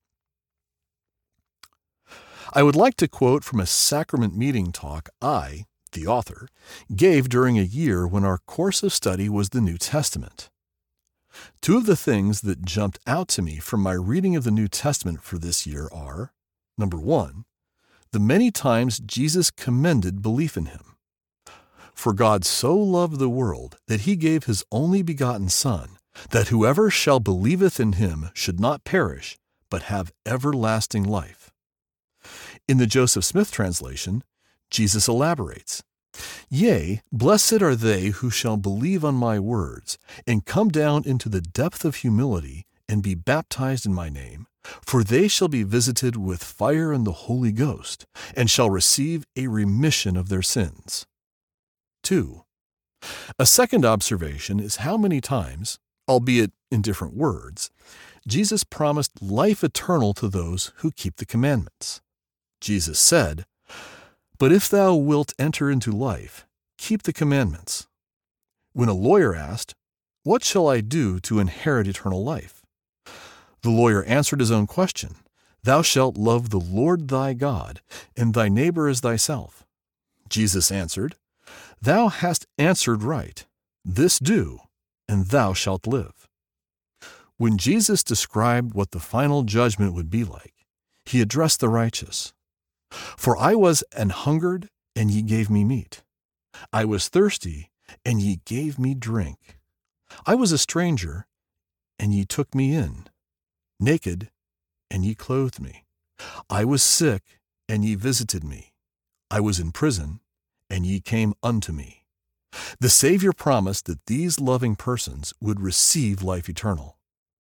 I would like to quote from a sacrament meeting talk I, the author, gave during a year when our course of study was the New Testament. Two of the things that jumped out to me from my reading of the New Testament for this year are, number one, the many times Jesus commended belief in him. For God so loved the world that he gave his only begotten Son, that whoever shall believeth in him should not perish, but have everlasting life. In the Joseph Smith translation, Jesus elaborates, "Yea, blessed are they who shall believe on my words, and come down into the depth of humility, and be baptized in my name, for they shall be visited with fire and the Holy Ghost, and shall receive a remission of their sins." Two. A second observation is how many times, albeit in different words, Jesus promised life eternal to those who keep the commandments. Jesus said, "But if thou wilt enter into life, keep the commandments." When a lawyer asked, "What shall I do to inherit eternal life?" the lawyer answered his own question, "Thou shalt love the Lord thy God, and thy neighbor as thyself." Jesus answered, "Thou hast answered right. This do, and thou shalt live." When Jesus described what the final judgment would be like, he addressed the righteous. "For I was an hungered, and ye gave me meat. I was thirsty, and ye gave me drink. I was a stranger, and ye took me in. Naked, and ye clothed me. I was sick, and ye visited me. I was in prison, and ye came unto me." The Savior promised that these loving persons would receive life eternal.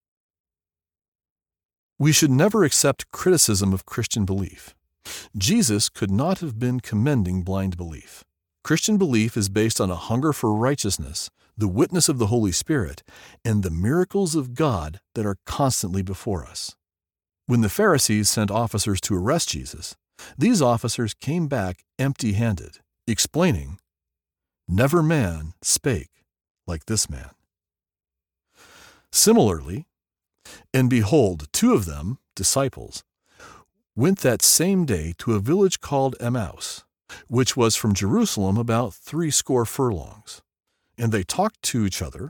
We should never accept criticism of Christian belief. Jesus could not have been commending blind belief. Christian belief is based on a hunger for righteousness, the witness of the Holy Spirit, and the miracles of God that are constantly before us. When the Pharisees sent officers to arrest Jesus, these officers came back empty-handed, explaining, "Never man spake like this man." Similarly, and behold, two of them, disciples, went that same day to a village called Emmaus, which was from Jerusalem about three score furlongs, and they talked to each other.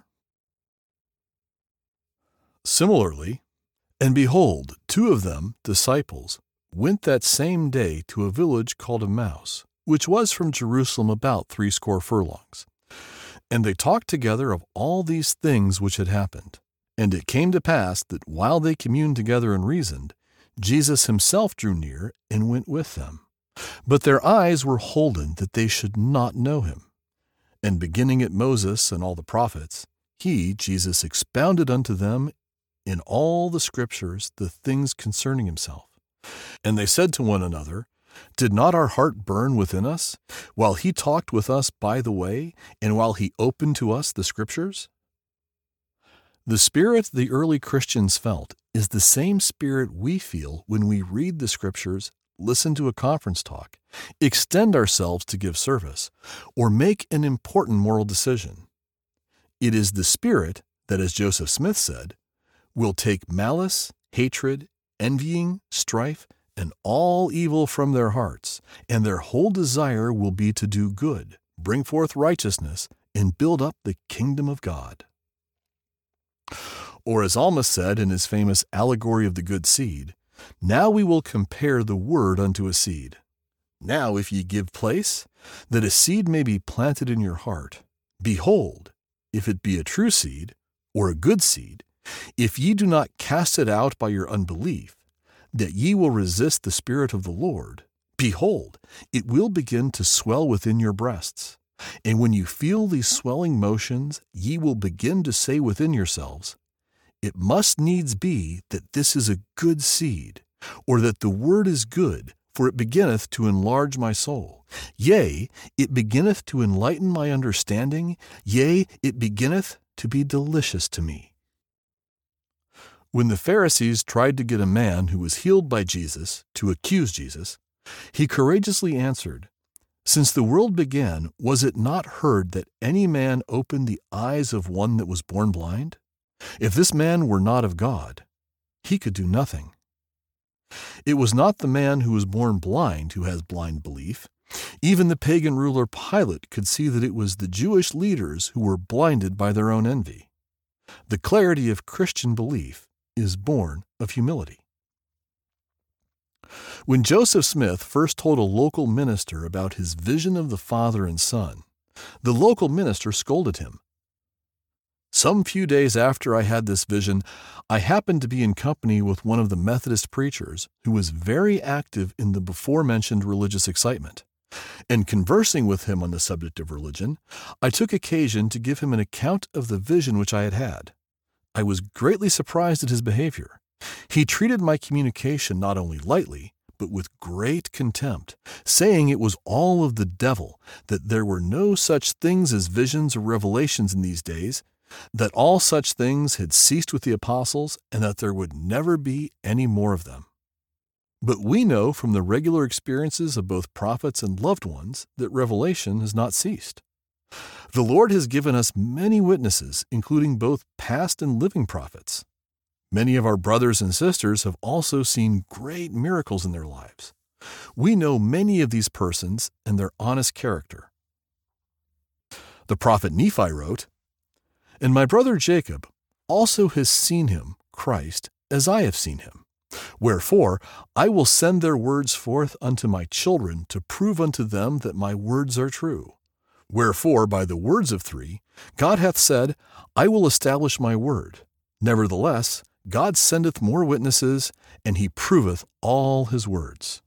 Similarly, and behold, two of them, disciples, went that same day to a village called Emmaus, which was from Jerusalem about three score furlongs, and they talked together of all these things which had happened. And it came to pass that while they communed together and reasoned, Jesus himself drew near and went with them. But their eyes were holden that they should not know him. And beginning at Moses and all the prophets, he, Jesus, expounded unto them in all the Scriptures the things concerning himself. And they said to one another, Did not our heart burn within us, while he talked with us by the way, and while he opened to us the Scriptures? The spirit the early Christians felt is the same spirit we feel when we read the Scriptures, listen to a conference talk, extend ourselves to give service, or make an important moral decision. It is the spirit that, as Joseph Smith said, will take malice, hatred, envying, strife, and all evil from their hearts, and their whole desire will be to do good, bring forth righteousness, and build up the kingdom of God. Or as Alma said in his famous allegory of the good seed, Now we will compare the word unto a seed. Now if ye give place, that a seed may be planted in your heart, behold, if it be a true seed, or a good seed, if ye do not cast it out by your unbelief, that ye will resist the Spirit of the Lord, behold, it will begin to swell within your breasts. And when you feel these swelling motions, ye will begin to say within yourselves, It must needs be that this is a good seed, or that the word is good, for it beginneth to enlarge my soul. Yea, it beginneth to enlighten my understanding. Yea, it beginneth to be delicious to me. When the Pharisees tried to get a man who was healed by Jesus to accuse Jesus, he courageously answered, Since the world began, was it not heard that any man opened the eyes of one that was born blind? If this man were not of God, he could do nothing. It was not the man who was born blind who has blind belief. Even the pagan ruler Pilate could see that it was the Jewish leaders who were blinded by their own envy. The clarity of Christian belief is born of humility. When Joseph Smith first told a local minister about his vision of the Father and Son, the local minister scolded him. Some few days after I had this vision, I happened to be in company with one of the Methodist preachers who was very active in the before-mentioned religious excitement. And conversing with him on the subject of religion, I took occasion to give him an account of the vision which I had had. I was greatly surprised at his behavior. He treated my communication not only lightly, but with great contempt, saying it was all of the devil, that there were no such things as visions or revelations in these days, that all such things had ceased with the apostles, and that there would never be any more of them. But we know from the regular experiences of both prophets and loved ones that revelation has not ceased. The Lord has given us many witnesses, including both past and living prophets. Many of our brothers and sisters have also seen great miracles in their lives. We know many of these persons and their honest character. The prophet Nephi wrote, And my brother Jacob also has seen him, Christ, as I have seen him. Wherefore I will send their words forth unto my children to prove unto them that my words are true. Wherefore by the words of three, God hath said, I will establish my word. Nevertheless, God sendeth more witnesses, and he proveth all his words.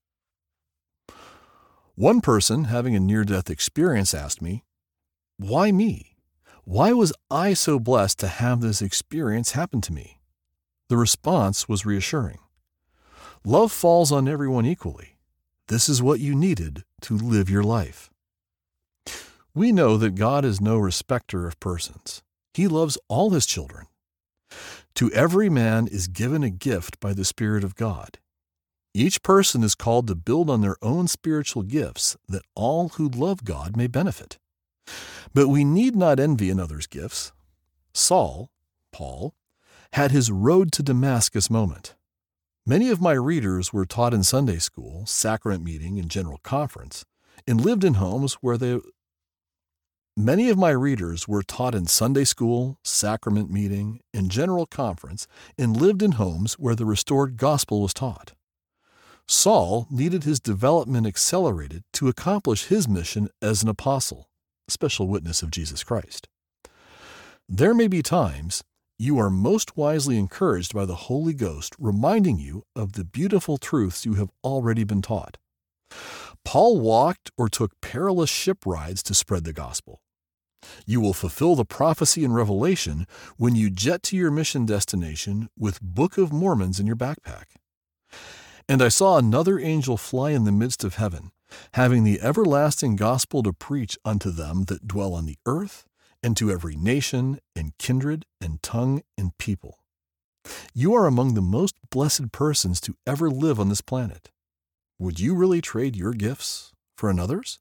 One person having a near-death experience asked me, Why me? Why was I so blessed to have this experience happen to me? The response was reassuring. Love falls on everyone equally. This is what you needed to live your life. We know that God is no respecter of persons. He loves all his children. To every man is given a gift by the Spirit of God. Each person is called to build on their own spiritual gifts that all who love God may benefit. But we need not envy another's gifts. Saul, Paul, had his road to Damascus moment. Many of my readers were taught in Sunday school, sacrament meeting, and general conference, and lived in homes where they Many of my readers were taught in Sunday school, sacrament meeting, and general conference, and lived in homes where the restored gospel was taught. Saul needed his development accelerated to accomplish his mission as an apostle, special witness of Jesus Christ. There may be times you are most wisely encouraged by the Holy Ghost reminding you of the beautiful truths you have already been taught. Paul walked or took perilous ship rides to spread the gospel. You will fulfill the prophecy in Revelation when you jet to your mission destination with Book of Mormons in your backpack. And I saw another angel fly in the midst of heaven, having the everlasting gospel to preach unto them that dwell on the earth, and to every nation, and kindred, and tongue, and people. You are among the most blessed persons to ever live on this planet. Would you really trade your gifts for another's?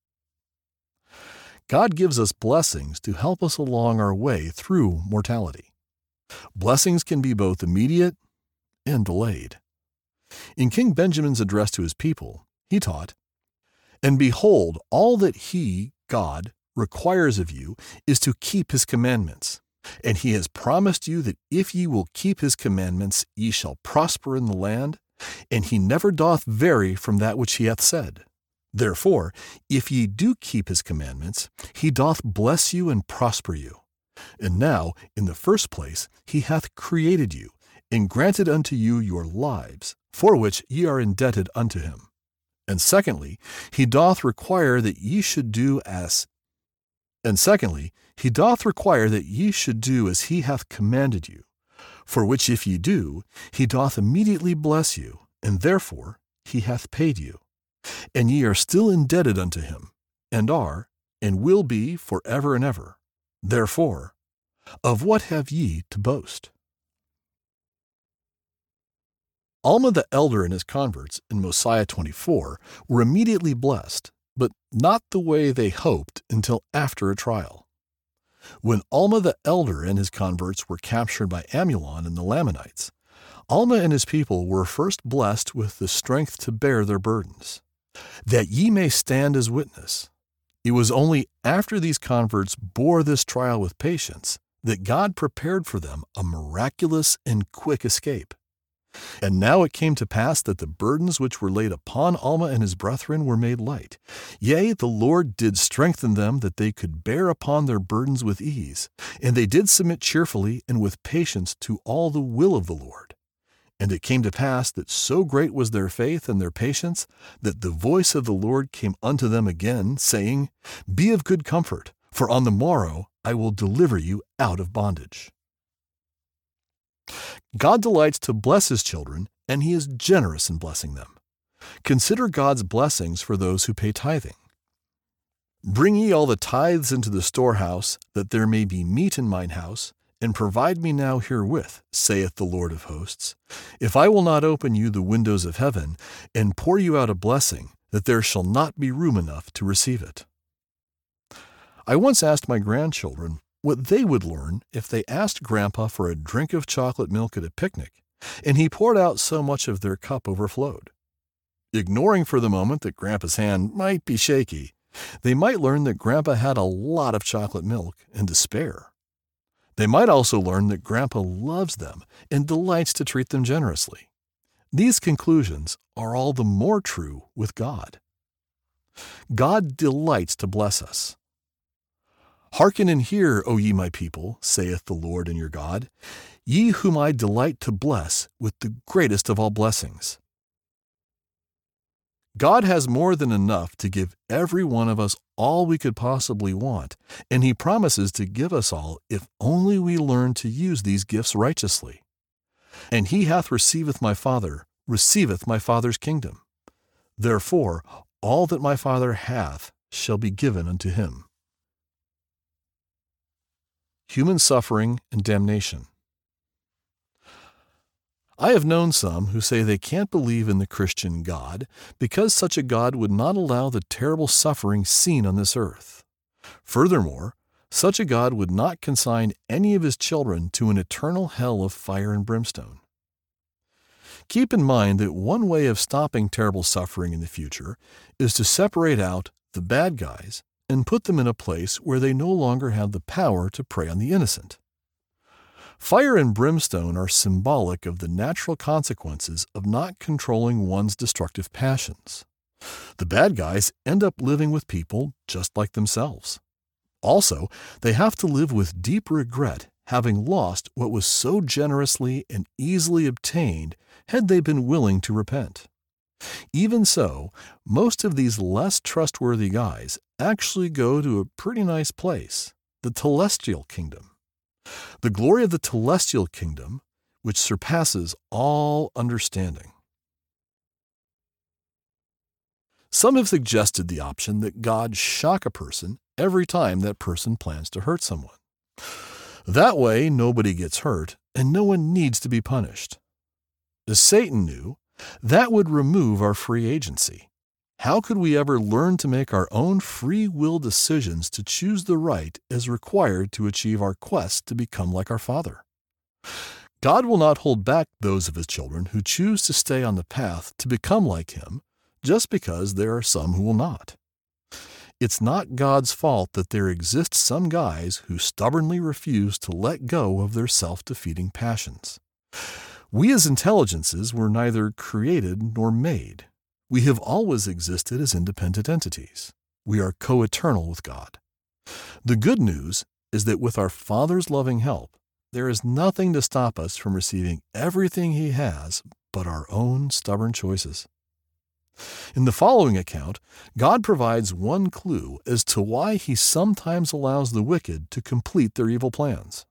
God gives us blessings to help us along our way through mortality. Blessings can be both immediate and delayed. In King Benjamin's address to his people, he taught, "And behold, all that he, God, requires of you is to keep his commandments. And he has promised you that if ye will keep his commandments, ye shall prosper in the land, and he never doth vary from that which he hath said. Therefore, if ye do keep his commandments, he doth bless you and prosper you. And now, in the first place, he hath created you, and granted unto you your lives, for which ye are indebted unto him. And secondly, he doth require that ye should do as And secondly, he doth require that ye should do as he hath commanded you, for which if ye do, he doth immediately bless you, and therefore he hath paid you. And ye are still indebted unto him, and are, and will be for ever and ever. Therefore, of what have ye to boast?" Alma the elder and his converts in Mosiah twenty-four were immediately blessed, but not the way they hoped until after a trial. When Alma the elder and his converts were captured by Amulon and the Lamanites, Alma and his people were first blessed with the strength to bear their burdens, that ye may stand as witness. It was only after these converts bore this trial with patience that God prepared for them a miraculous and quick escape. And now it came to pass that the burdens which were laid upon Alma and his brethren were made light. Yea, the Lord did strengthen them that they could bear upon their burdens with ease, and they did submit cheerfully and with patience to all the will of the Lord. And it came to pass that so great was their faith and their patience, that the voice of the Lord came unto them again, saying, Be of good comfort, for on the morrow I will deliver you out of bondage. God delights to bless his children, and he is generous in blessing them. Consider God's blessings for those who pay tithing. Bring ye all the tithes into the storehouse, that there may be meat in mine house, and provide me now herewith, saith the Lord of hosts, if I will not open you the windows of heaven, and pour you out a blessing, that there shall not be room enough to receive it. I once asked my grandchildren what they would learn if they asked Grandpa for a drink of chocolate milk at a picnic, and he poured out so much of their cup overflowed. Ignoring for the moment that Grandpa's hand might be shaky, they might learn that Grandpa had a lot of chocolate milk and to spare. They might also learn that Grandpa loves them and delights to treat them generously. These conclusions are all the more true with God. God delights to bless us. Hearken and hear, O ye my people, saith the Lord and your God, ye whom I delight to bless with the greatest of all blessings. God has more than enough to give every one of us all we could possibly want, and he promises to give us all if only we learn to use these gifts righteously. And he hath receiveth my Father, receiveth my Father's kingdom. Therefore, all that my Father hath shall be given unto him. Human suffering and damnation. I have known some who say they can't believe in the Christian God because such a God would not allow the terrible suffering seen on this earth. Furthermore, such a God would not consign any of his children to an eternal hell of fire and brimstone. Keep in mind that one way of stopping terrible suffering in the future is to separate out the bad guys and put them in a place where they no longer have the power to prey on the innocent. Fire and brimstone are symbolic of the natural consequences of not controlling one's destructive passions. The bad guys end up living with people just like themselves. Also, they have to live with deep regret, having lost what was so generously and easily obtained had they been willing to repent. Even so, most of these less trustworthy guys actually go to a pretty nice place, the telestial kingdom. The glory of the telestial kingdom, which surpasses all understanding. Some have suggested the option that God shock a person every time that person plans to hurt someone. That way, nobody gets hurt and no one needs to be punished. As Satan knew, that would remove our free agency. How could we ever learn to make our own free will decisions to choose the right as required to achieve our quest to become like our Father? God will not hold back those of His children who choose to stay on the path to become like Him just because there are some who will not. It's not God's fault that there exist some guys who stubbornly refuse to let go of their self-defeating passions. We as intelligences were neither created nor made. We have always existed as independent entities. We are co-eternal with God. The good news is that with our Father's loving help, there is nothing to stop us from receiving everything He has but our own stubborn choices. In the following account, God provides one clue as to why He sometimes allows the wicked to complete their evil plans.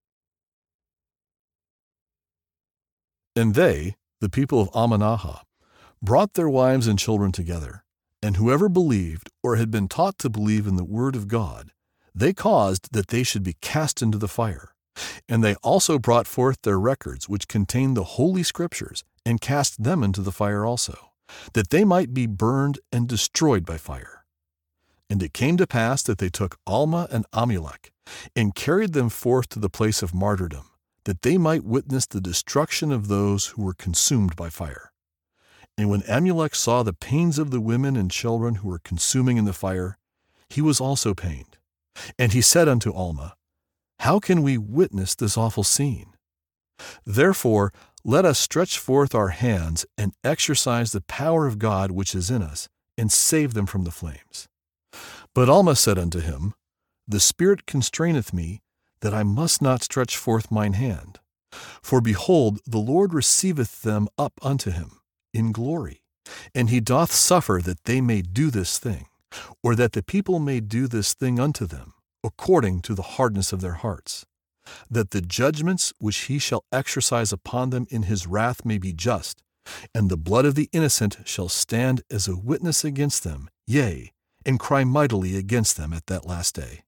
And they, the people of Ammonahah, brought their wives and children together, and whoever believed or had been taught to believe in the word of God, they caused that they should be cast into the fire. And they also brought forth their records, which contained the holy scriptures, and cast them into the fire also, that they might be burned and destroyed by fire. And it came to pass that they took Alma and Amulek, and carried them forth to the place of martyrdom, that they might witness the destruction of those who were consumed by fire. And when Amulek saw the pains of the women and children who were consuming in the fire, he was also pained. And he said unto Alma, How can we witness this awful scene? Therefore, let us stretch forth our hands and exercise the power of God which is in us, and save them from the flames. But Alma said unto him, The Spirit constraineth me, that I must not stretch forth mine hand. For behold, the Lord receiveth them up unto Him in glory, and He doth suffer that they may do this thing, or that the people may do this thing unto them, according to the hardness of their hearts, that the judgments which He shall exercise upon them in His wrath may be just, and the blood of the innocent shall stand as a witness against them, yea, and cry mightily against them at that last day.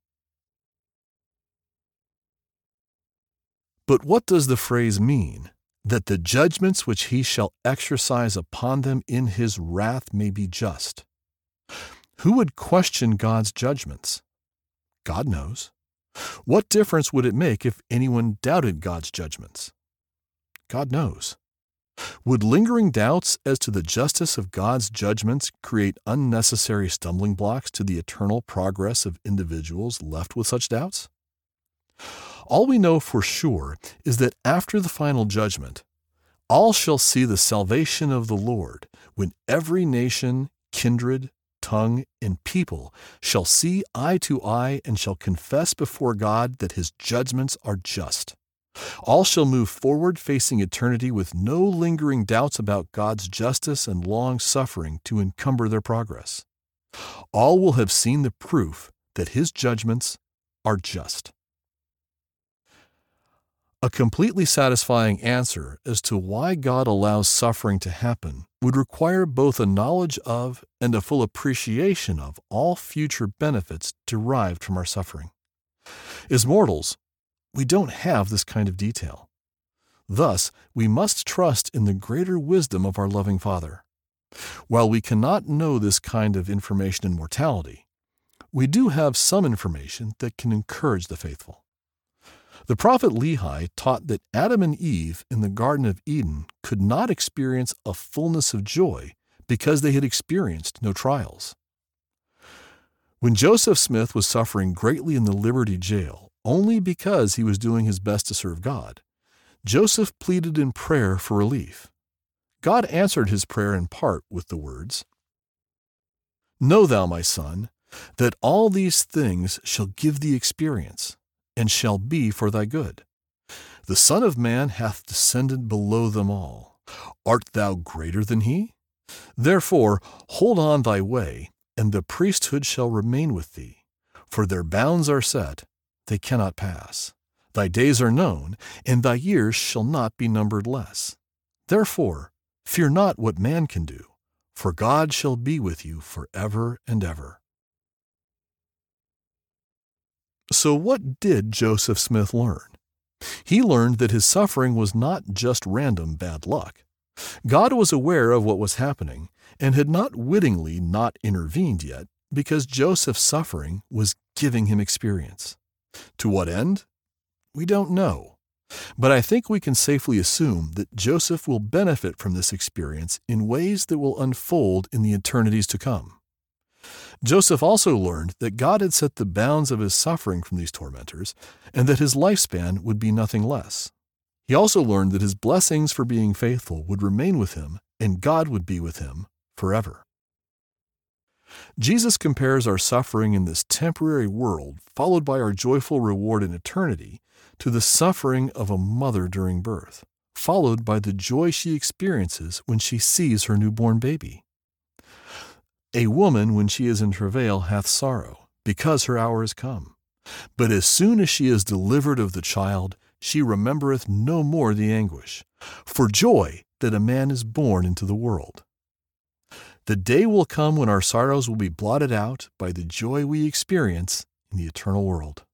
But what does the phrase mean, that the judgments which He shall exercise upon them in His wrath may be just? Who would question God's judgments? God knows. What difference would it make if anyone doubted God's judgments? God knows. Would lingering doubts as to the justice of God's judgments create unnecessary stumbling blocks to the eternal progress of individuals left with such doubts? All we know for sure is that after the final judgment, all shall see the salvation of the Lord, when every nation, kindred, tongue, and people shall see eye to eye and shall confess before God that His judgments are just. All shall move forward facing eternity with no lingering doubts about God's justice and long-suffering to encumber their progress. All will have seen the proof that His judgments are just. A completely satisfying answer as to why God allows suffering to happen would require both a knowledge of and a full appreciation of all future benefits derived from our suffering. As mortals, we don't have this kind of detail. Thus, we must trust in the greater wisdom of our loving Father. While we cannot know this kind of information in mortality, we do have some information that can encourage the faithful. The prophet Lehi taught that Adam and Eve in the Garden of Eden could not experience a fullness of joy because they had experienced no trials. When Joseph Smith was suffering greatly in the Liberty Jail only because he was doing his best to serve God, Joseph pleaded in prayer for relief. God answered his prayer in part with the words, Know thou, my son, that all these things shall give thee experience, and shall be for thy good. The Son of Man hath descended below them all. Art thou greater than he? Therefore, hold on thy way, and the priesthood shall remain with thee. For their bounds are set, they cannot pass. Thy days are known, and thy years shall not be numbered less. Therefore, fear not what man can do, for God shall be with you forever and ever. So what did Joseph Smith learn? He learned that his suffering was not just random bad luck. God was aware of what was happening and had not wittingly not intervened yet, because Joseph's suffering was giving him experience. To what end? We don't know. But I think we can safely assume that Joseph will benefit from this experience in ways that will unfold in the eternities to come. Joseph also learned that God had set the bounds of his suffering from these tormentors, and that his lifespan would be nothing less. He also learned that his blessings for being faithful would remain with him, and God would be with him forever. Jesus compares our suffering in this temporary world, followed by our joyful reward in eternity, to the suffering of a mother during birth, followed by the joy she experiences when she sees her newborn baby. A woman, when she is in travail, hath sorrow, because her hour is come. But as soon as she is delivered of the child, she remembereth no more the anguish, for joy that a man is born into the world. The day will come when our sorrows will be blotted out by the joy we experience in the eternal world.